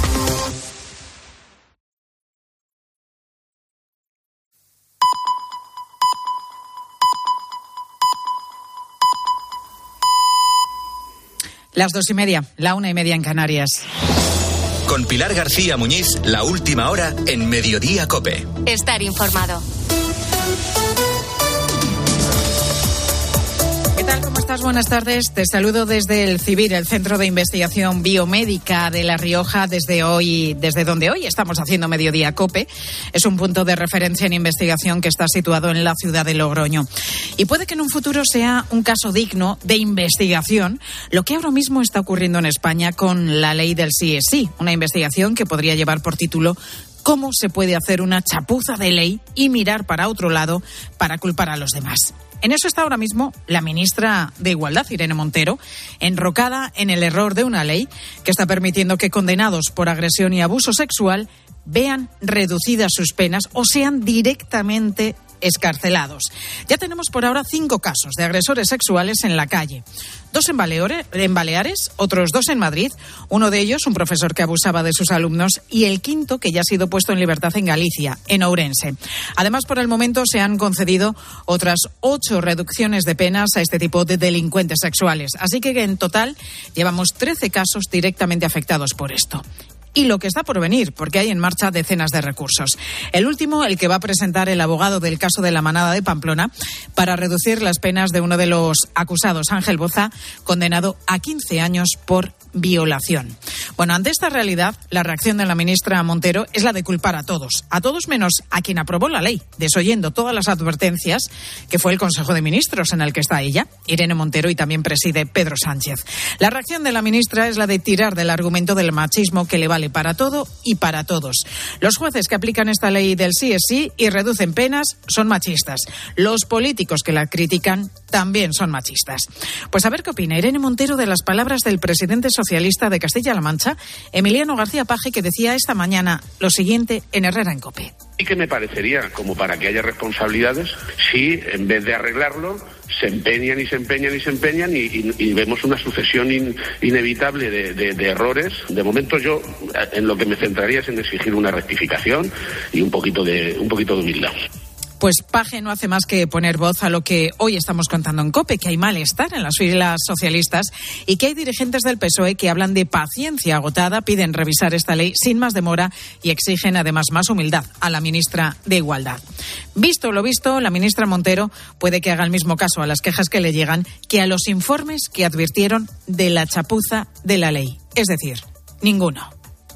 Las dos y media, la una y media en Canarias. Con Pilar García Muñiz, la última hora en Mediodía COPE. Estar informado. ¿Qué tal? ¿Cómo estás? Buenas tardes. Te saludo desde el CIBIR, el Centro de Investigación Biomédica de La Rioja, desde hoy, desde donde hoy estamos haciendo Mediodía COPE. Es un punto de referencia en investigación que está situado en la ciudad de Logroño. Y puede que en un futuro sea un caso digno de investigación lo que ahora mismo está ocurriendo en España con la ley del sí es sí, una investigación que podría llevar por título ¿Cómo se puede hacer una chapuza de ley y mirar para otro lado para culpar a los demás? En eso está ahora mismo la ministra de Igualdad, Irene Montero, enrocada en el error de una ley que está permitiendo que condenados por agresión y abuso sexual vean reducidas sus penas o sean directamente excarcelados. Ya tenemos por ahora cinco casos de agresores sexuales en la calle. Dos en Baleares, en Baleares, otros dos en Madrid, uno de ellos un profesor que abusaba de sus alumnos y el quinto que ya ha sido puesto en libertad en Galicia, en Ourense. Además, por el momento se han concedido otras ocho reducciones de penas a este tipo de delincuentes sexuales. Así que en total llevamos trece casos directamente afectados por esto. Y lo que está por venir, porque hay en marcha decenas de recursos. El último, el que va a presentar el abogado del caso de la Manada de Pamplona, para reducir las penas de uno de los acusados, Ángel Boza, condenado a quince años por violación. Bueno, ante esta realidad, la reacción de la ministra Montero es la de culpar a todos, a todos menos a quien aprobó la ley, desoyendo todas las advertencias, que fue el Consejo de Ministros en el que está ella, Irene Montero, y también preside Pedro Sánchez. La reacción de la ministra es la de tirar del argumento del machismo que le vale para todo y para todos. Los jueces que aplican esta ley del sí es sí y reducen penas son machistas. Los políticos que la critican también son machistas. Pues a ver qué opina Irene Montero de las palabras del presidente socialista de Castilla-La Mancha, Emiliano García Paje, que decía esta mañana lo siguiente en Herrera en COPE. Y que me parecería, como para que haya responsabilidades, si en vez de arreglarlo, se empeñan y se empeñan y se empeñan y, y, y vemos una sucesión in, inevitable de, de, de errores. De momento yo en lo que me centraría es en exigir una rectificación y un poquito de, un poquito de humildad. Pues Paje no hace más que poner voz a lo que hoy estamos contando en COPE, que hay malestar en las filas socialistas y que hay dirigentes del P S O E que hablan de paciencia agotada, piden revisar esta ley sin más demora y exigen además más humildad a la ministra de Igualdad. Visto lo visto, la ministra Montero puede que haga el mismo caso a las quejas que le llegan que a los informes que advirtieron de la chapuza de la ley. Es decir, ninguno.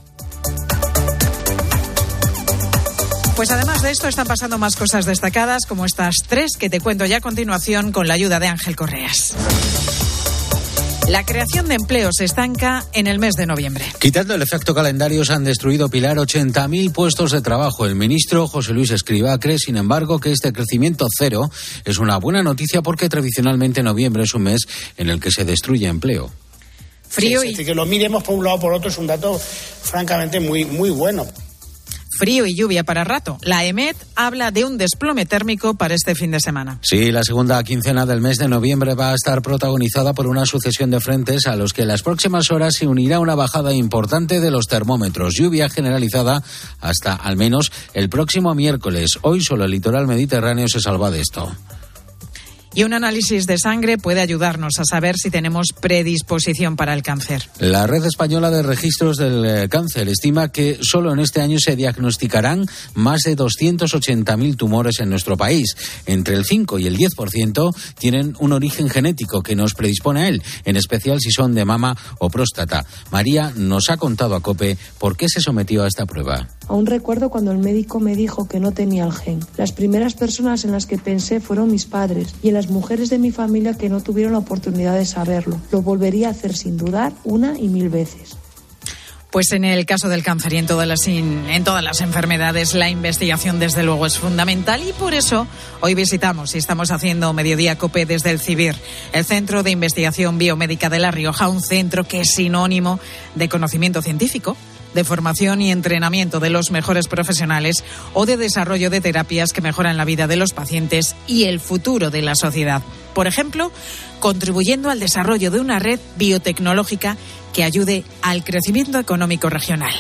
Pues además de esto están pasando más cosas destacadas, como estas tres que te cuento ya a continuación con la ayuda de Ángel Correas. La creación de empleo se estanca en el mes de noviembre. Quitando el efecto calendario, se han destruido, Pilar, ochenta mil puestos de trabajo. El ministro José Luis Escrivá cree, sin embargo, que este crecimiento cero es una buena noticia porque tradicionalmente noviembre es un mes en el que se destruye empleo. Frío sí, y... Es decir, que lo miremos por un lado o por otro es un dato francamente muy, muy bueno. Frío y lluvia para rato. La EMET habla de un desplome térmico para este fin de semana. Sí, la segunda quincena del mes de noviembre va a estar protagonizada por una sucesión de frentes a los que en las próximas horas se unirá una bajada importante de los termómetros. Lluvia generalizada hasta al menos el próximo miércoles. Hoy solo el litoral mediterráneo se salva de esto. Y un análisis de sangre puede ayudarnos a saber si tenemos predisposición para el cáncer. La Red Española de Registros del Cáncer estima que solo en este año se diagnosticarán más de doscientos ochenta mil tumores en nuestro país. Entre el cinco y el diez por ciento tienen un origen genético que nos predispone a él, en especial si son de mama o próstata. María nos ha contado a COPE por qué se sometió a esta prueba. Aún recuerdo cuando el médico me dijo que no tenía el gen. Las primeras personas en las que pensé fueron mis padres y en las mujeres de mi familia que no tuvieron la oportunidad de saberlo. Lo volvería a hacer sin dudar una y mil veces. Pues en el caso del cáncer y en todas las in, en todas las enfermedades, la investigación desde luego es fundamental y por eso hoy visitamos y estamos haciendo Mediodía COPE desde el CIBIR, el Centro de Investigación Biomédica de La Rioja, un centro que es sinónimo de conocimiento científico, de formación y entrenamiento de los mejores profesionales o de desarrollo de terapias que mejoran la vida de los pacientes y el futuro de la sociedad. Por ejemplo, contribuyendo al desarrollo de una red biotecnológica que ayude al crecimiento económico regional.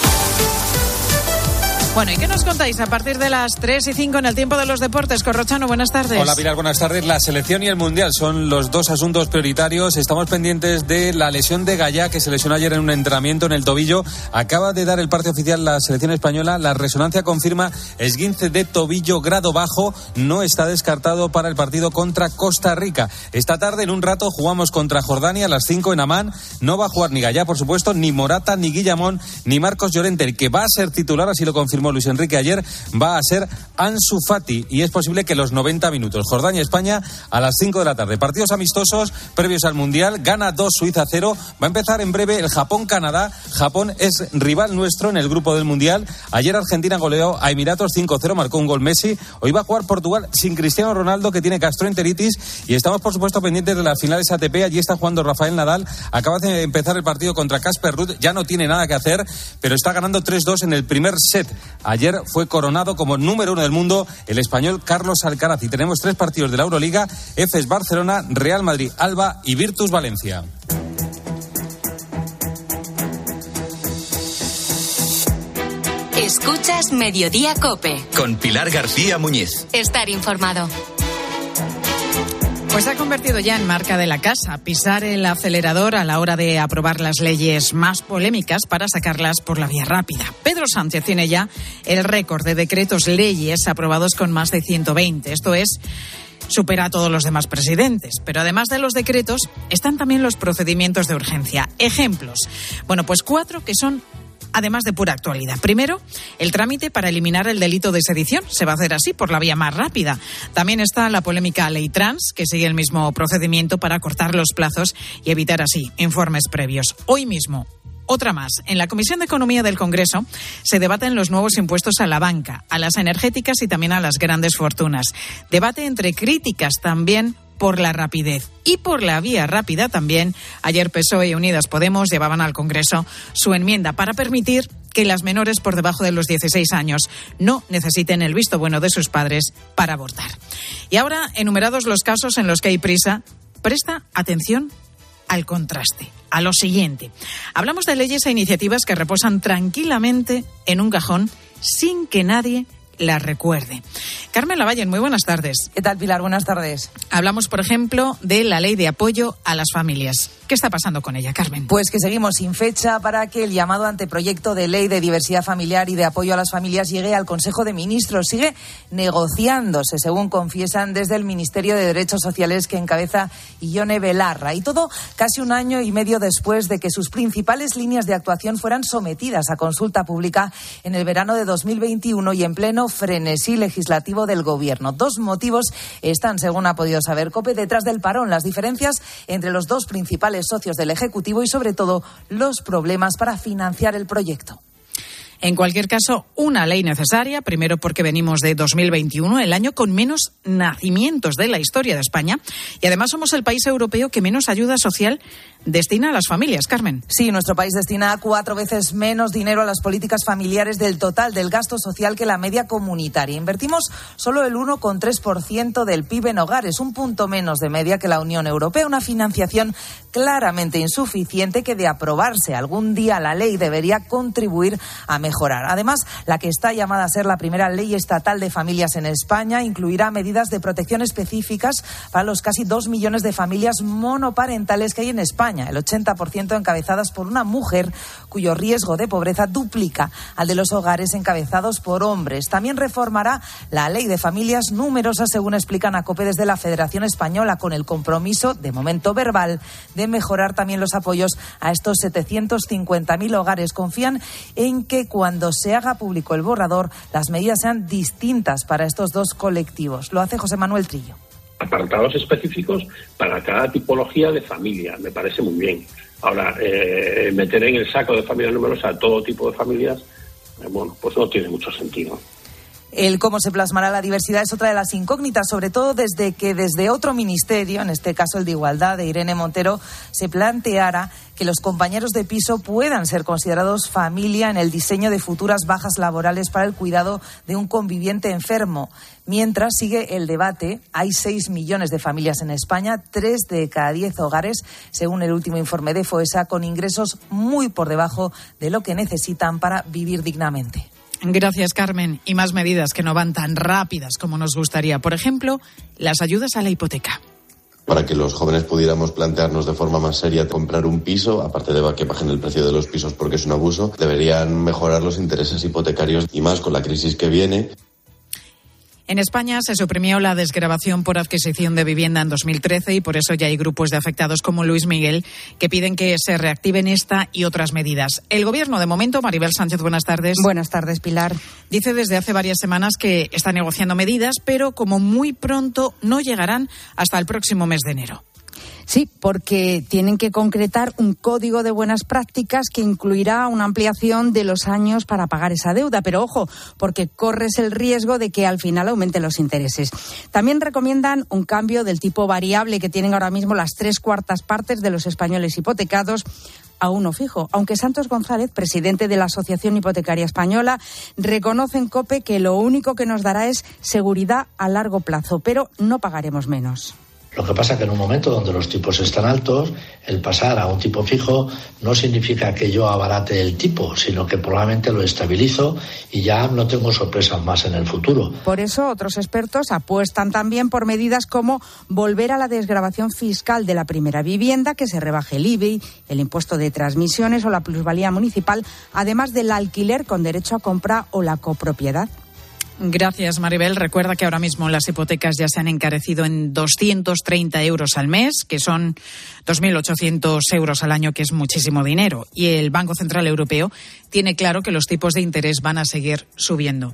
Bueno, ¿y qué nos contáis a partir de las tres y cinco en el tiempo de los deportes? Corrochano, buenas tardes. Hola Pilar, buenas tardes. La selección y el Mundial son los dos asuntos prioritarios. Estamos pendientes de la lesión de Gallá, que se lesionó ayer en un entrenamiento en el tobillo. Acaba de dar el parte oficial la selección española. La resonancia confirma esguince de tobillo grado bajo. No está descartado para el partido contra Costa Rica. Esta tarde, en un rato, jugamos contra Jordania a las cinco en Amán. No va a jugar ni Gallá, por supuesto, ni Morata, ni Guillamón, ni Marcos Llorente. El que va a ser titular, así lo confirmó Luis Enrique ayer, va a ser Ansu Fati y es posible que los noventa minutos. Jordania-España a las cinco de la tarde. Partidos amistosos previos al Mundial. Gana dos, Suiza cero. Va a empezar en breve el Japón-Canadá. Japón es rival nuestro en el grupo del Mundial. Ayer Argentina goleó a Emiratos cinco cero, marcó un gol Messi. Hoy va a jugar Portugal sin Cristiano Ronaldo, que tiene gastroenteritis, y estamos por supuesto pendientes de las finales A T P. Allí está jugando Rafael Nadal. Acaba de empezar el partido contra Casper Ruud. Ya no tiene nada que hacer, pero está ganando tres dos en el primer set. Ayer fue coronado como número uno del mundo el español Carlos Alcaraz. Y tenemos tres partidos de la Euroliga: Efes Barcelona, Real Madrid Alba y Virtus Valencia. Escuchas Mediodía COPE con Pilar García Muñiz. Estar informado. Pues se ha convertido ya en marca de la casa pisar el acelerador a la hora de aprobar las leyes más polémicas para sacarlas por la vía rápida. Pedro Sánchez tiene ya el récord de decretos leyes aprobados con más de ciento veinte. Esto es, supera a todos los demás presidentes. Pero además de los decretos, están también los procedimientos de urgencia. Ejemplos. Bueno, pues cuatro que son además de pura actualidad. Primero, el trámite para eliminar el delito de sedición. Se va a hacer así, por la vía más rápida. También está la polémica ley trans, que sigue el mismo procedimiento para cortar los plazos y evitar así informes previos. Hoy mismo, otra más. En la Comisión de Economía del Congreso se debaten los nuevos impuestos a la banca, a las energéticas y también a las grandes fortunas. Debate entre críticas también por la rapidez y por la vía rápida también. Ayer P S O E y Unidas Podemos llevaban al Congreso su enmienda para permitir que las menores por debajo de los dieciséis años no necesiten el visto bueno de sus padres para abortar. Y ahora, enumerados los casos en los que hay prisa, presta atención al contraste, a lo siguiente. Hablamos de leyes e iniciativas que reposan tranquilamente en un cajón sin que nadie las recuerde. Carmen Lavalle, muy buenas tardes. ¿Qué tal, Pilar? Buenas tardes. Hablamos, por ejemplo, de la ley de apoyo a las familias. ¿Qué está pasando con ella, Carmen? Pues que seguimos sin fecha para que el llamado anteproyecto de ley de diversidad familiar y de apoyo a las familias llegue al Consejo de Ministros. Sigue negociándose, según confiesan desde el Ministerio de Derechos Sociales que encabeza Ione Belarra. Y todo casi un año y medio después de que sus principales líneas de actuación fueran sometidas a consulta pública en el verano de dos mil veintiuno y en pleno frenesí legislativo del Gobierno. Dos motivos están, según ha podido saber COPE, detrás del parón: las diferencias entre los dos principales socios del Ejecutivo y, sobre todo, los problemas para financiar el proyecto. En cualquier caso, una ley necesaria, primero porque venimos de dos mil veintiuno, el año con menos nacimientos de la historia de España, y además somos el país europeo que menos ayuda social destina a las familias. Carmen. Sí, nuestro país destina cuatro veces menos dinero a las políticas familiares del total del gasto social que la media comunitaria. Invertimos solo el uno coma tres por ciento del P I B en hogares, un punto menos de media que la Unión Europea, una financiación claramente insuficiente que, de aprobarse algún día la ley, debería contribuir a mejorar. Además, la que está llamada a ser la primera ley estatal de familias en España incluirá medidas de protección específicas para los casi dos millones de familias monoparentales que hay en España, el ochenta por ciento encabezadas por una mujer cuyo riesgo de pobreza duplica al de los hogares encabezados por hombres. También reformará la ley de familias numerosas, según explican a COPE desde la Federación Española, con el compromiso, de momento verbal, de mejorar también los apoyos a estos setecientos cincuenta mil hogares. Confían en que cuando se haga público el borrador, las medidas sean distintas para estos dos colectivos. Lo hace José Manuel Trillo. Apartados específicos para cada tipología de familia, me parece muy bien. Ahora, eh, meter en el saco de familia numerosa a todo tipo de familias, eh, bueno, pues no tiene mucho sentido. El cómo se plasmará la diversidad es otra de las incógnitas, sobre todo desde que desde otro ministerio, en este caso el de Igualdad de Irene Montero, se planteara que los compañeros de piso puedan ser considerados familia en el diseño de futuras bajas laborales para el cuidado de un conviviente enfermo. Mientras sigue el debate, hay seis millones de familias en España, tres de cada diez hogares, según el último informe de FOESA, con ingresos muy por debajo de lo que necesitan para vivir dignamente. Gracias, Carmen. Y más medidas que no van tan rápidas como nos gustaría. Por ejemplo, las ayudas a la hipoteca. Para que los jóvenes pudiéramos plantearnos de forma más seria comprar un piso, aparte de que bajen el precio de los pisos porque es un abuso, deberían mejorar los intereses hipotecarios y más con la crisis que viene. En España se suprimió la desgravación por adquisición de vivienda en dos mil trece y por eso ya hay grupos de afectados como Luis Miguel que piden que se reactiven esta y otras medidas. El Gobierno, de momento, Maribel Sánchez, buenas tardes. Buenas tardes, Pilar. Dice desde hace varias semanas que está negociando medidas, pero como muy pronto no llegarán hasta el próximo mes de enero. Sí, porque tienen que concretar un código de buenas prácticas que incluirá una ampliación de los años para pagar esa deuda. Pero ojo, porque corres el riesgo de que al final aumenten los intereses. También recomiendan un cambio del tipo variable que tienen ahora mismo las tres cuartas partes de los españoles hipotecados a uno fijo. Aunque Santos González, presidente de la Asociación Hipotecaria Española, reconoce en COPE que lo único que nos dará es seguridad a largo plazo, pero no pagaremos menos. Lo que pasa es que en un momento donde los tipos están altos, el pasar a un tipo fijo no significa que yo abarate el tipo, sino que probablemente lo estabilizo y ya no tengo sorpresas más en el futuro. Por eso otros expertos apuestan también por medidas como volver a la desgravación fiscal de la primera vivienda, que se rebaje el I B I, el impuesto de transmisiones o la plusvalía municipal, además del alquiler con derecho a compra o la copropiedad. Gracias, Maribel. Recuerda que ahora mismo las hipotecas ya se han encarecido en doscientos treinta euros al mes, que son dos mil ochocientos euros al año, que es muchísimo dinero. Y el Banco Central Europeo tiene claro que los tipos de interés van a seguir subiendo.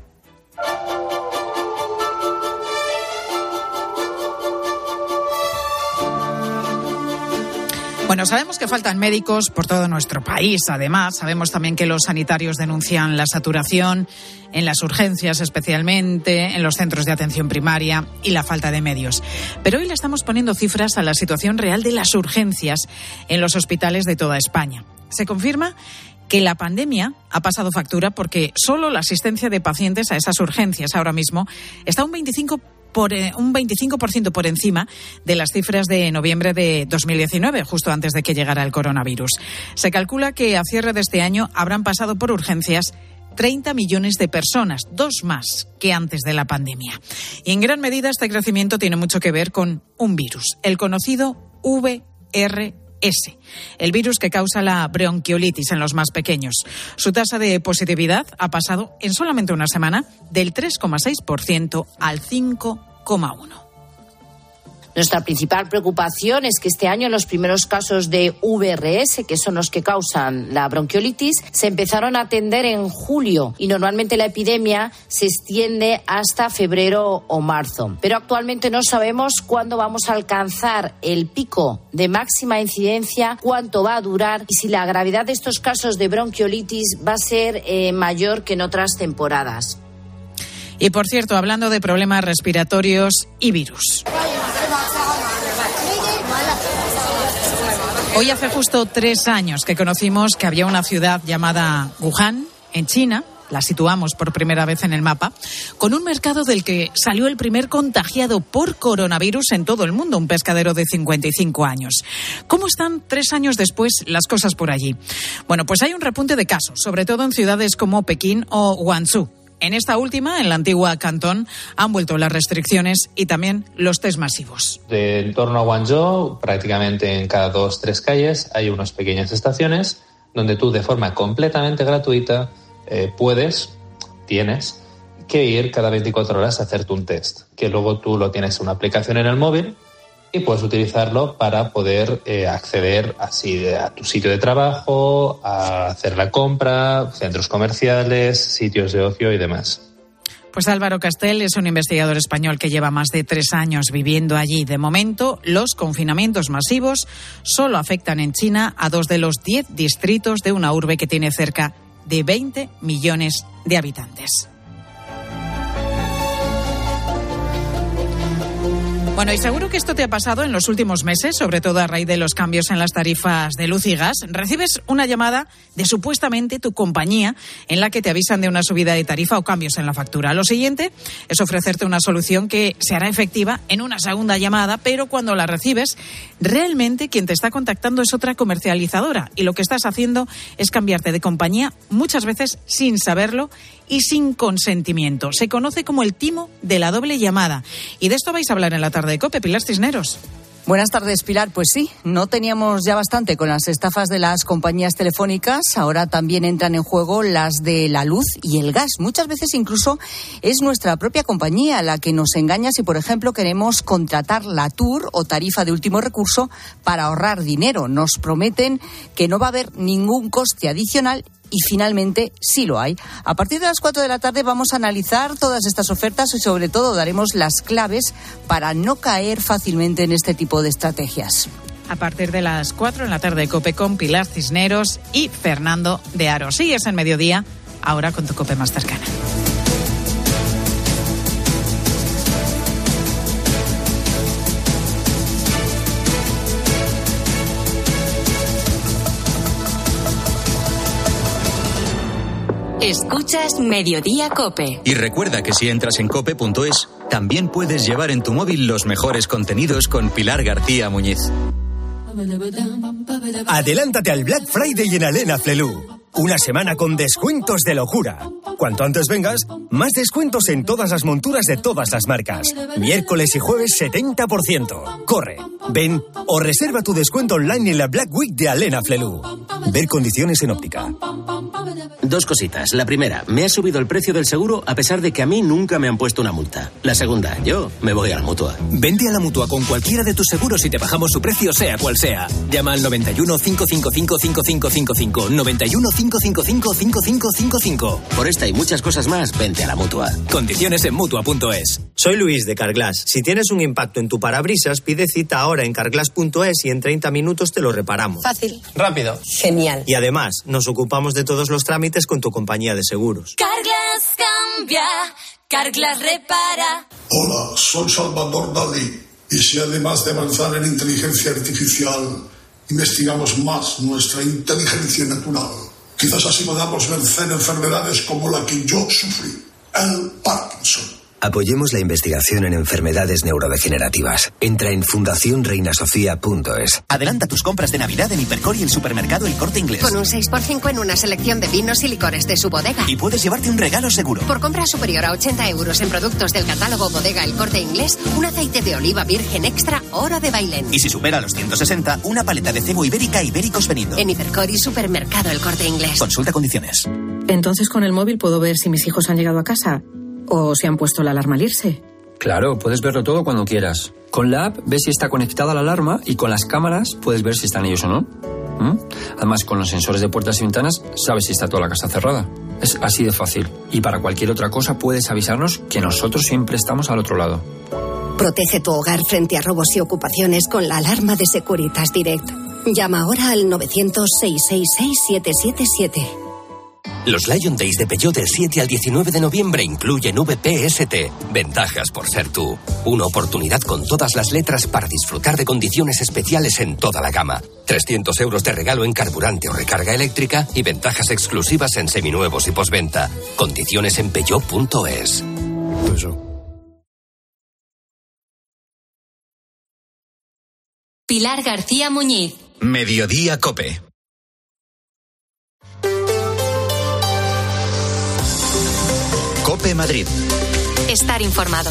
Bueno, sabemos que faltan médicos por todo nuestro país. Además, sabemos también que los sanitarios denuncian la saturación en las urgencias, especialmente en los centros de atención primaria, y la falta de medios. Pero hoy le estamos poniendo cifras a la situación real de las urgencias en los hospitales de toda España. Se confirma que la pandemia ha pasado factura porque solo la asistencia de pacientes a esas urgencias ahora mismo está un veinticinco por un veinticinco por ciento por encima de las cifras de noviembre de dos mil diecinueve, justo antes de que llegara el coronavirus. Se calcula que a cierre de este año habrán pasado por urgencias treinta millones de personas, dos más que antes de la pandemia. Y en gran medida este crecimiento tiene mucho que ver con un virus, el conocido V R S, el virus que causa la bronquiolitis en los más pequeños. Su tasa de positividad ha pasado en solamente una semana del tres coma seis por ciento al cinco coma uno por ciento. Nuestra principal preocupación es que este año los primeros casos de V R S, que son los que causan la bronquiolitis, se empezaron a atender en julio y normalmente la epidemia se extiende hasta febrero o marzo. Pero actualmente no sabemos cuándo vamos a alcanzar el pico de máxima incidencia, cuánto va a durar y si la gravedad de estos casos de bronquiolitis va a ser eh, mayor que en otras temporadas. Y por cierto, hablando de problemas respiratorios y virus. Hoy hace justo tres años que conocimos que había una ciudad llamada Wuhan, en China. La situamos por primera vez en el mapa, con un mercado del que salió el primer contagiado por coronavirus en todo el mundo, un pescadero de cincuenta y cinco años. ¿Cómo están tres años después las cosas por allí? Bueno, pues hay un repunte de casos, sobre todo en ciudades como Pekín o Guangzhou. En esta última, en la antigua Cantón, han vuelto las restricciones y también los test masivos. De en torno a Guangzhou, prácticamente en cada dos, tres calles, hay unas pequeñas estaciones donde tú de forma completamente gratuita Eh, puedes, tienes que ir cada veinticuatro horas a hacerte un test, que luego tú lo tienes en una aplicación en el móvil y puedes utilizarlo para poder eh, acceder así a tu sitio de trabajo, a hacer la compra, centros comerciales, sitios de ocio y demás. Pues Álvaro Castel es un investigador español que lleva más de tres años viviendo allí. De momento, los confinamientos masivos solo afectan en China a dos de los diez distritos de una urbe que tiene cerca de veinte millones de habitantes. Bueno, y seguro que esto te ha pasado en los últimos meses, sobre todo a raíz de los cambios en las tarifas de luz y gas. Recibes una llamada de supuestamente tu compañía en la que te avisan de una subida de tarifa o cambios en la factura. Lo siguiente es ofrecerte una solución que se hará efectiva en una segunda llamada, pero cuando la recibes, realmente quien te está contactando es otra comercializadora y lo que estás haciendo es cambiarte de compañía muchas veces sin saberlo y sin consentimiento. Se conoce como el timo de la doble llamada. Y de esto vais a hablar en la tarde de COPE. Pilar Cisneros. Buenas tardes, Pilar. Pues sí, no teníamos ya bastante con las estafas de las compañías telefónicas. Ahora también entran en juego las de la luz y el gas. Muchas veces incluso es nuestra propia compañía la que nos engaña si, por ejemplo, queremos contratar la T U R o tarifa de último recurso para ahorrar dinero. Nos prometen que no va a haber ningún coste adicional y finalmente sí lo hay. A partir de las cuatro de la tarde vamos a analizar todas estas ofertas y sobre todo daremos las claves para no caer fácilmente en este tipo de estrategias. A partir de las cuatro en la tarde de COPE con Pilar Cisneros y Fernando de Aro. Sigues en Mediodía, ahora con tu COPE más cercana. Escuchas Mediodía COPE. Y recuerda que si entras en cope punto es, también puedes llevar en tu móvil los mejores contenidos con Pilar García Muñiz. Adelántate al Black Friday en Alena Flelu. Una semana con descuentos de locura. Cuanto antes vengas, más descuentos en todas las monturas de todas las marcas. Miércoles y jueves setenta por ciento. Corre, ven o reserva tu descuento online en la Black Week de Alena Flelu. Ver condiciones en óptica. Dos cositas. La primera, me ha subido el precio del seguro a pesar de que a mí nunca me han puesto una multa. La segunda, yo me voy a la Mutua. Vente a la Mutua con cualquiera de tus seguros y te bajamos su precio sea cual sea. Llama al noventa y uno, cinco cinco cinco, cinco cinco cinco cinco, noventa y uno, cinco cinco cinco, cinco cinco cinco cinco. Por esta y muchas cosas más, vente a la Mutua. Condiciones en Mutua punto es. Soy Luis de Carglass. Si tienes un impacto en tu parabrisas, pide cita ahora en carglass punto es y en treinta minutos te lo reparamos. Fácil. Rápido. Genial. Y además, nos ocupamos de todos los trámites con tu compañía de seguros. Carglass cambia, Carglass repara. Hola, soy Salvador Dalí. Y si además de avanzar en inteligencia artificial, investigamos más nuestra inteligencia natural, quizás así podamos vencer enfermedades como la que yo sufrí, el Parkinson. Apoyemos la investigación en enfermedades neurodegenerativas. Entra en fundación reina sofía punto es. Adelanta tus compras de Navidad en Hipercor y el supermercado El Corte Inglés. Con un seis por cinco en una selección de vinos y licores de su bodega. Y puedes llevarte un regalo seguro. Por compra superior a ochenta euros en productos del catálogo bodega El Corte Inglés, un aceite de oliva virgen extra oro de Bailén. Y si supera los ciento sesenta, una paleta de cebo ibérica Ibéricos Benito. En Hipercor y supermercado El Corte Inglés. Consulta condiciones. Entonces con el móvil puedo ver si mis hijos han llegado a casa o si han puesto la alarma al irse. Claro, puedes verlo todo cuando quieras. Con la app ves si está conectada la alarma y con las cámaras puedes ver si están ellos o no. ¿Mm? Además, con los sensores de puertas y ventanas sabes si está toda la casa cerrada. Es así de fácil. Y para cualquier otra cosa puedes avisarnos que nosotros siempre estamos al otro lado. Protege tu hogar frente a robos y ocupaciones con la alarma de Securitas Direct. Llama ahora al novecientos, seiscientos sesenta y seis, siete siete siete. Los Lion Days de Peugeot del siete al diecinueve de noviembre incluyen V P S T. Ventajas por ser tú. Una oportunidad con todas las letras para disfrutar de condiciones especiales en toda la gama. trescientos euros de regalo en carburante o recarga eléctrica y ventajas exclusivas en seminuevos y postventa. Condiciones en peugeot punto es. Pilar García Muñiz. Mediodía COPE. COPE Madrid. Estar informado.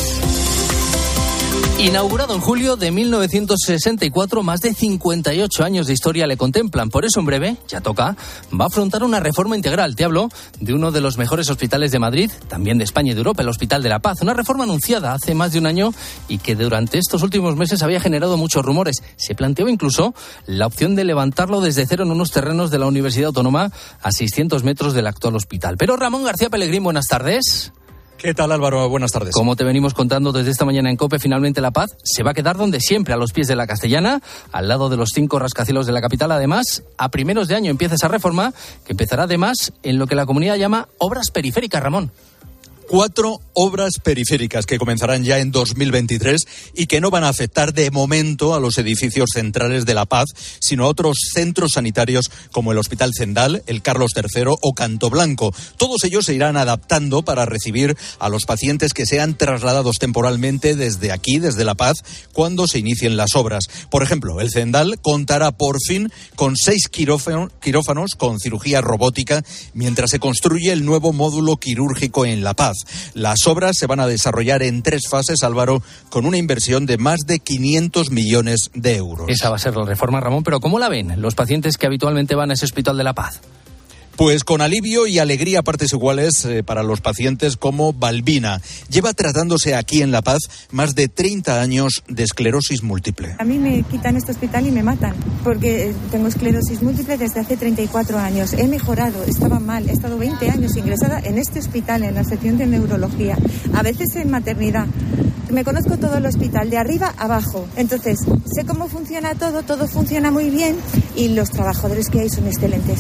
Inaugurado en julio de mil novecientos sesenta y cuatro, más de cincuenta y ocho años de historia le contemplan. Por eso en breve, ya toca, va a afrontar una reforma integral. Te hablo de uno de los mejores hospitales de Madrid, también de España y de Europa, el Hospital de la Paz. Una reforma anunciada hace más de un año y que durante estos últimos meses había generado muchos rumores. Se planteó incluso la opción de levantarlo desde cero en unos terrenos de la Universidad Autónoma a seiscientos metros del actual hospital. Pero Ramón García Pellegrín, buenas tardes. ¿Qué tal, Álvaro? Buenas tardes. Como te venimos contando desde esta mañana en COPE, finalmente La Paz se va a quedar donde siempre, a los pies de la Castellana, al lado de los cinco rascacielos de la capital. Además, a primeros de año empieza esa reforma, que empezará además en lo que la comunidad llama obras periféricas, Ramón. Cuatro obras periféricas que comenzarán ya en dos mil veintitrés y que no van a afectar de momento a los edificios centrales de La Paz, sino a otros centros sanitarios como el Hospital Zendal, el Carlos tercero o Canto Blanco. Todos ellos se irán adaptando para recibir a los pacientes que sean trasladados temporalmente desde aquí, desde La Paz, cuando se inicien las obras. Por ejemplo, el Zendal contará por fin con seis quirófanos con cirugía robótica mientras se construye el nuevo módulo quirúrgico en La Paz. Las obras se van a desarrollar en tres fases, Álvaro, con una inversión de más de quinientos millones de euros. Esa va a ser la reforma, Ramón, pero ¿cómo la ven los pacientes que habitualmente van a ese Hospital de la Paz? Pues con alivio y alegría a partes iguales eh, para los pacientes como Balbina. Lleva tratándose aquí en La Paz más de treinta años de esclerosis múltiple. A mí me quitan este hospital y me matan, porque tengo esclerosis múltiple desde hace treinta y cuatro años. He mejorado, estaba mal, he estado veinte años ingresada en este hospital, en la sección de neurología, a veces en maternidad. Me conozco todo el hospital, de arriba a abajo. Entonces, sé cómo funciona todo, todo funciona muy bien y los trabajadores que hay son excelentes.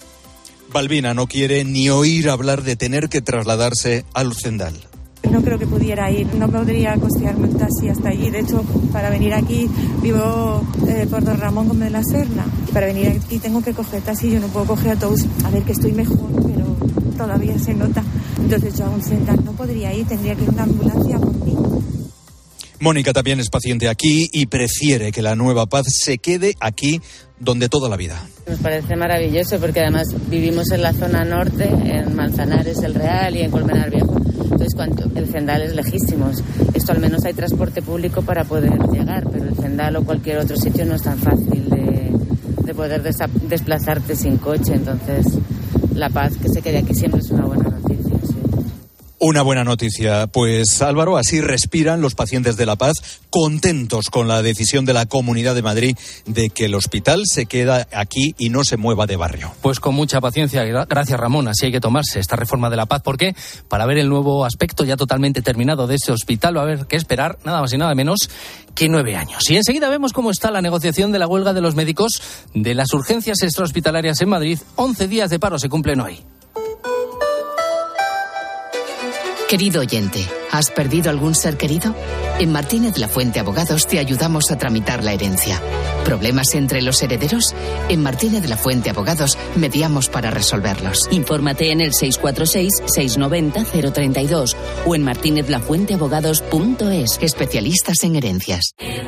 Balbina no quiere ni oír hablar de tener que trasladarse al Zendal. No creo que pudiera ir, no podría costearme un taxi hasta allí. De hecho, para venir aquí vivo eh, por Don Ramón Gómez de la Serna. Para venir aquí tengo que coger taxi, yo no puedo coger autobús. A ver, que estoy mejor, pero todavía se nota. Entonces yo a un Zendal no podría ir, tendría que ir una ambulancia por mí. Mónica también es paciente aquí y prefiere que la Nueva Paz se quede aquí donde toda la vida. Nos parece maravilloso porque además vivimos en la zona norte, en Manzanares, El Real y en Colmenar Viejo. Entonces, cuando el Zendal es lejísimos. Esto al menos hay transporte público para poder llegar, pero el Zendal o cualquier otro sitio no es tan fácil de, de poder desa- desplazarte sin coche. Entonces, La Paz, que se quede aquí siempre es una buena noticia. Sí. Una buena noticia, pues Álvaro, así respiran los pacientes de La Paz, contentos con la decisión de la Comunidad de Madrid de que el hospital se queda aquí y no se mueva de barrio. Pues con mucha paciencia, gracias Ramón, así hay que tomarse esta reforma de La Paz, porque para ver el nuevo aspecto ya totalmente terminado de ese hospital va a haber que esperar nada más y nada menos que nueve años. Y enseguida vemos cómo está la negociación de la huelga de los médicos de las urgencias extrahospitalarias en Madrid. once días de paro se cumplen hoy. Querido oyente, ¿has perdido algún ser querido? En Martínez La Fuente Abogados te ayudamos a tramitar la herencia. ¿Problemas entre los herederos? En Martínez La Fuente Abogados mediamos para resolverlos. Infórmate en el seis cuatro seis, seis nueve cero, cero tres dos o en martinez la fuente abogados punto es. Especialistas en herencias.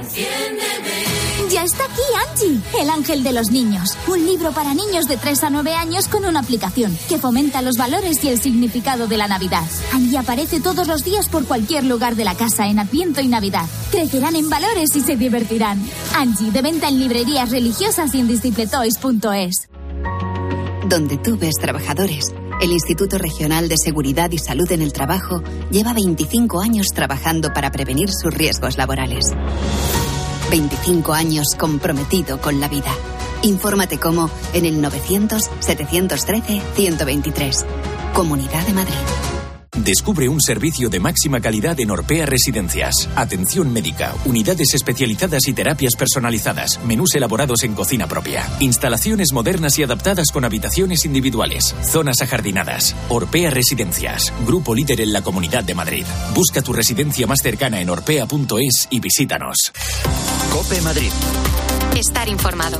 Ya está aquí Angie, el ángel de los niños. Un libro para niños de tres a nueve años con una aplicación que fomenta los valores y el significado de la Navidad. Angie aparece todos los días por cualquier lugar de la casa en Adviento y Navidad. Crecerán en valores y se divertirán. Angie, de venta en librerías religiosas y en discipletoys punto es. Donde tú ves trabajadores, el Instituto Regional de Seguridad y Salud en el Trabajo lleva veinticinco años trabajando para prevenir sus riesgos laborales. veinticinco años comprometido con la vida. Infórmate cómo en el novecientos, setecientos trece, ciento veintitrés. Comunidad de Madrid. Descubre un servicio de máxima calidad en Orpea Residencias. Atención médica, unidades especializadas y terapias personalizadas, menús elaborados en cocina propia, instalaciones modernas y adaptadas con habitaciones individuales, zonas ajardinadas. Orpea Residencias, grupo líder en la Comunidad de Madrid. Busca tu residencia más cercana en orpea punto es y visítanos. COPE Madrid. Estar informado.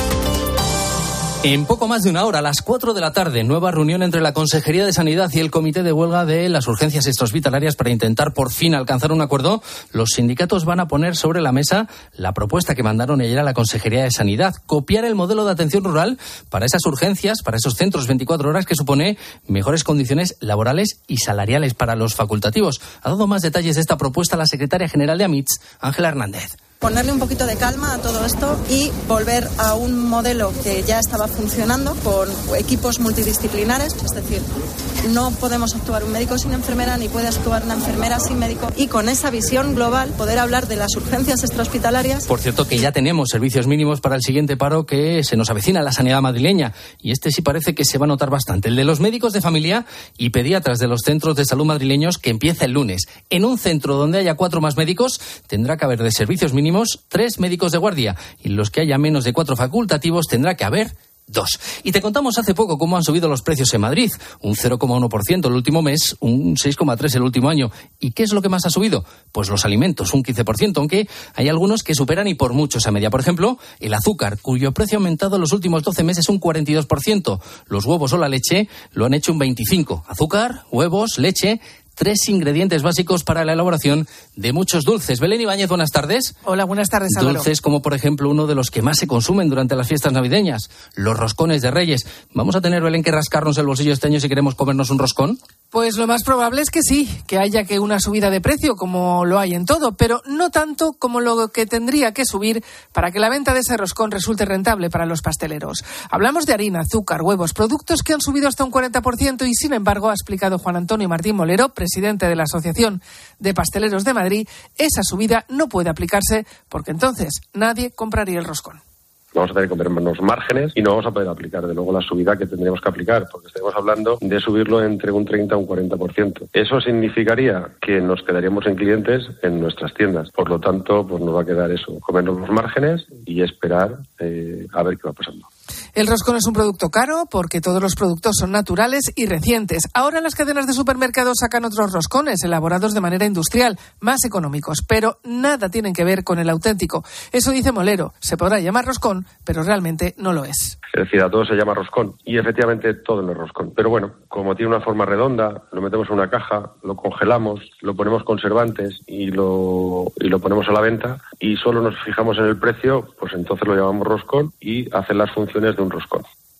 En poco más de una hora, a las cuatro de la tarde, nueva reunión entre la Consejería de Sanidad y el Comité de Huelga de las Urgencias Extrahospitalarias para intentar por fin alcanzar un acuerdo. Los sindicatos van a poner sobre la mesa la propuesta que mandaron ayer a la Consejería de Sanidad, copiar el modelo de atención rural para esas urgencias, para esos centros veinticuatro horas, que supone mejores condiciones laborales y salariales para los facultativos. Ha dado más detalles de esta propuesta la secretaria general de AMITS, Ángela Hernández. Ponerle un poquito de calma a todo esto y volver a un modelo que ya estaba funcionando con equipos multidisciplinares, es decir, no podemos actuar un médico sin enfermera ni puede actuar una enfermera sin médico, y con esa visión global poder hablar de las urgencias extrahospitalarias. Por cierto, que ya tenemos servicios mínimos para el siguiente paro que se nos avecina en la sanidad madrileña, y este sí parece que se va a notar bastante, el de los médicos de familia y pediatras de los centros de salud madrileños, que empieza el lunes. En un centro donde haya cuatro más médicos tendrá que haber de servicios mínimos tres médicos de guardia, y los que haya menos de cuatro facultativos tendrá que haber dos. Y te contamos hace poco cómo han subido los precios en Madrid, un cero coma uno por ciento el último mes, un seis coma tres por ciento el último año. ¿Y qué es lo que más ha subido? Pues los alimentos, un quince por ciento, aunque hay algunos que superan y por mucho esa media. Por ejemplo, el azúcar, cuyo precio ha aumentado en los últimos doce meses un cuarenta y dos por ciento. Los huevos o la leche lo han hecho un veinticinco por ciento. Azúcar, huevos, leche, tres ingredientes básicos para la elaboración de muchos dulces. Belén Ibáñez, buenas tardes. Hola, buenas tardes, Álvaro. Dulces como, por ejemplo, uno de los que más se consumen durante las fiestas navideñas, los roscones de Reyes. ¿Vamos a tener, Belén, que rascarnos el bolsillo este año si queremos comernos un roscón? Pues lo más probable es que sí, que haya que una subida de precio, como lo hay en todo, pero no tanto como lo que tendría que subir para que la venta de ese roscón resulte rentable para los pasteleros. Hablamos de harina, azúcar, huevos, productos que han subido hasta un cuarenta por ciento y, sin embargo, ha explicado Juan Antonio Martín Molero, presidente de la Asociación de Pasteleros de Madrid, esa subida no puede aplicarse porque entonces nadie compraría el roscón. Vamos a tener que comer menos márgenes y no vamos a poder aplicar, de luego, la subida que tendríamos que aplicar, porque estaremos hablando de subirlo entre un treinta y un cuarenta por ciento. Eso significaría que nos quedaríamos sin clientes en nuestras tiendas. Por lo tanto, pues nos va a quedar eso, comernos los márgenes y esperar eh, a ver qué va pasando. El roscón es un producto caro porque todos los productos son naturales y recientes. Ahora las cadenas de supermercados sacan otros roscones elaborados de manera industrial, más económicos, pero nada tienen que ver con el auténtico. Eso dice Molero. Se podrá llamar roscón, pero realmente no lo es. Es decir, a todo se llama roscón y efectivamente todo no es roscón. Pero bueno, como tiene una forma redonda, lo metemos en una caja, lo congelamos, lo ponemos conservantes y lo, y lo ponemos a la venta y solo nos fijamos en el precio, pues entonces lo llamamos roscón y hacen las funciones de un roscón.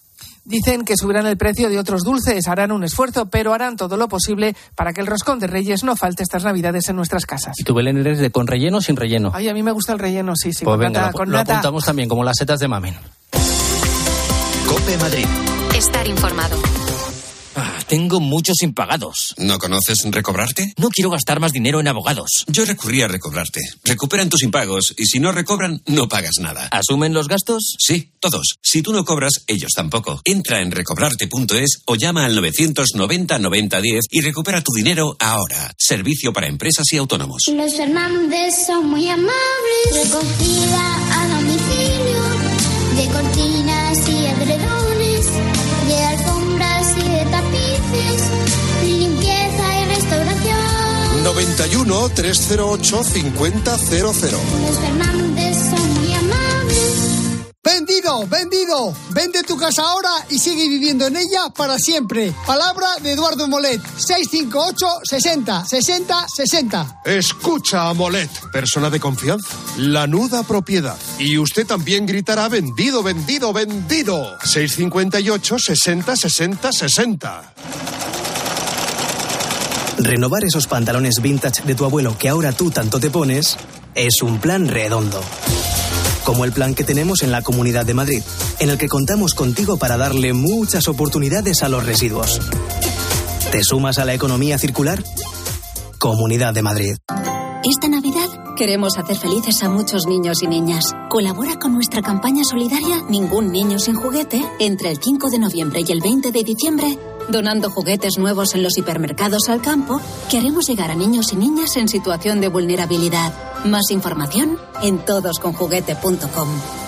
Dicen que subirán el precio de otros dulces, harán un esfuerzo, pero harán todo lo posible para que el roscón de Reyes no falte estas Navidades en nuestras casas. ¿Y tú, Belén, eres de con relleno o sin relleno? Ay, a mí me gusta el relleno, sí, sí. Pues con venga, nata, lo, con lo nata. apuntamos también, como las setas de Mamen. COPE Madrid. Estar informado. Ah, tengo muchos impagados. ¿No conoces Recobrarte? No quiero gastar más dinero en abogados. Yo recurrí a Recobrarte. Recuperan tus impagos y si no recobran, no pagas nada. ¿Asumen los gastos? Sí, todos. Si tú no cobras, ellos tampoco. Entra en recobrarte punto es o llama al novecientos noventa noventa diez y recupera tu dinero ahora. Servicio para empresas y autónomos. Los Fernández son muy amables. Recogida a domicilio de cortinas y edredones, de alfombras y de tapices, limpieza y restauración. noventa y uno, trescientos ocho, cincuenta cero cero. Los Fernández son muy amables. ¡Vendido! ¡Vendido! Vende tu casa ahora y sigue viviendo en ella para siempre. Palabra de Eduardo Molet. seis cinco ocho, sesenta, sesenta, sesenta. Escucha a Molet, persona de confianza. Lanuda propiedad. Y usted también gritará vendido, vendido, vendido. seis cinco ocho, sesenta, sesenta, sesenta. Renovar esos pantalones vintage de tu abuelo que ahora tú tanto te pones es un plan redondo. Como el plan que tenemos en la Comunidad de Madrid, en el que contamos contigo para darle muchas oportunidades a los residuos. ¿Te sumas a la economía circular? Comunidad de Madrid. Esta Navidad queremos hacer felices a muchos niños y niñas. Colabora con nuestra campaña solidaria Ningún niño sin juguete entre el cinco de noviembre y el veinte de diciembre donando juguetes nuevos en los hipermercados al campo que haremos llegar a niños y niñas en situación de vulnerabilidad. Más información en todos con juguete punto com.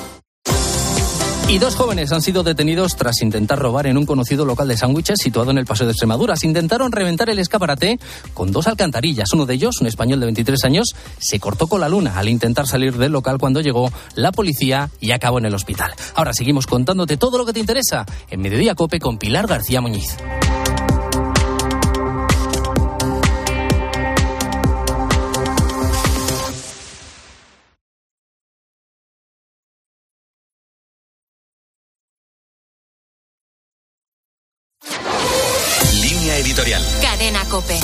Y dos jóvenes han sido detenidos tras intentar robar en un conocido local de sándwiches situado en el Paseo de Extremadura. Se intentaron reventar el escaparate con dos alcantarillas. Uno de ellos, un español de veintitrés años, se cortó con la luna al intentar salir del local cuando llegó la policía y acabó en el hospital. Ahora seguimos contándote todo lo que te interesa en Mediodía COPE con Pilar García Muñiz. Editorial. Cadena COPE.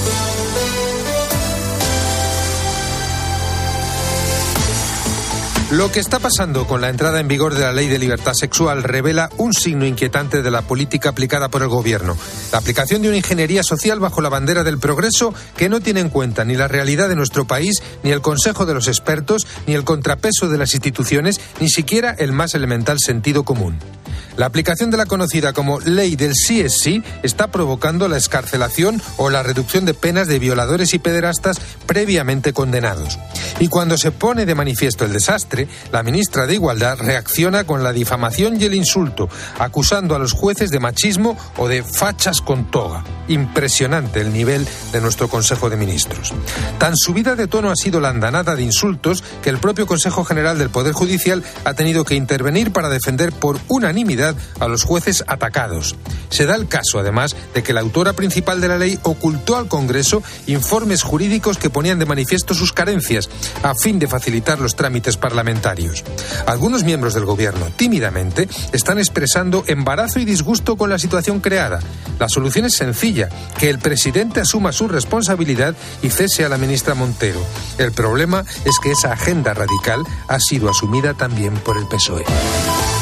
Lo que está pasando con la entrada en vigor de la Ley de Libertad Sexual revela un signo inquietante de la política aplicada por el Gobierno. La aplicación de una ingeniería social bajo la bandera del progreso que no tiene en cuenta ni la realidad de nuestro país, ni el consejo de los expertos, ni el contrapeso de las instituciones, ni siquiera el más elemental sentido común. La aplicación de la conocida como Ley del sí es sí está provocando la excarcelación o la reducción de penas de violadores y pederastas previamente condenados. Y cuando se pone de manifiesto el desastre, la ministra de Igualdad reacciona con la difamación y el insulto, acusando a los jueces de machismo o de fachas con toga. Impresionante el nivel de nuestro Consejo de Ministros. Tan subida de tono ha sido la andanada de insultos que el propio Consejo General del Poder Judicial ha tenido que intervenir para defender por unanimidad a los jueces atacados. Se da el caso, además, de que la autora principal de la ley ocultó al Congreso informes jurídicos que ponían de manifiesto sus carencias, a fin de facilitar los trámites parlamentarios. Algunos miembros del Gobierno, tímidamente, están expresando embarazo y disgusto con la situación creada. La solución es sencilla, que el presidente asuma su responsabilidad y cese a la ministra Montero. El problema es que esa agenda radical ha sido asumida también por el P S O E.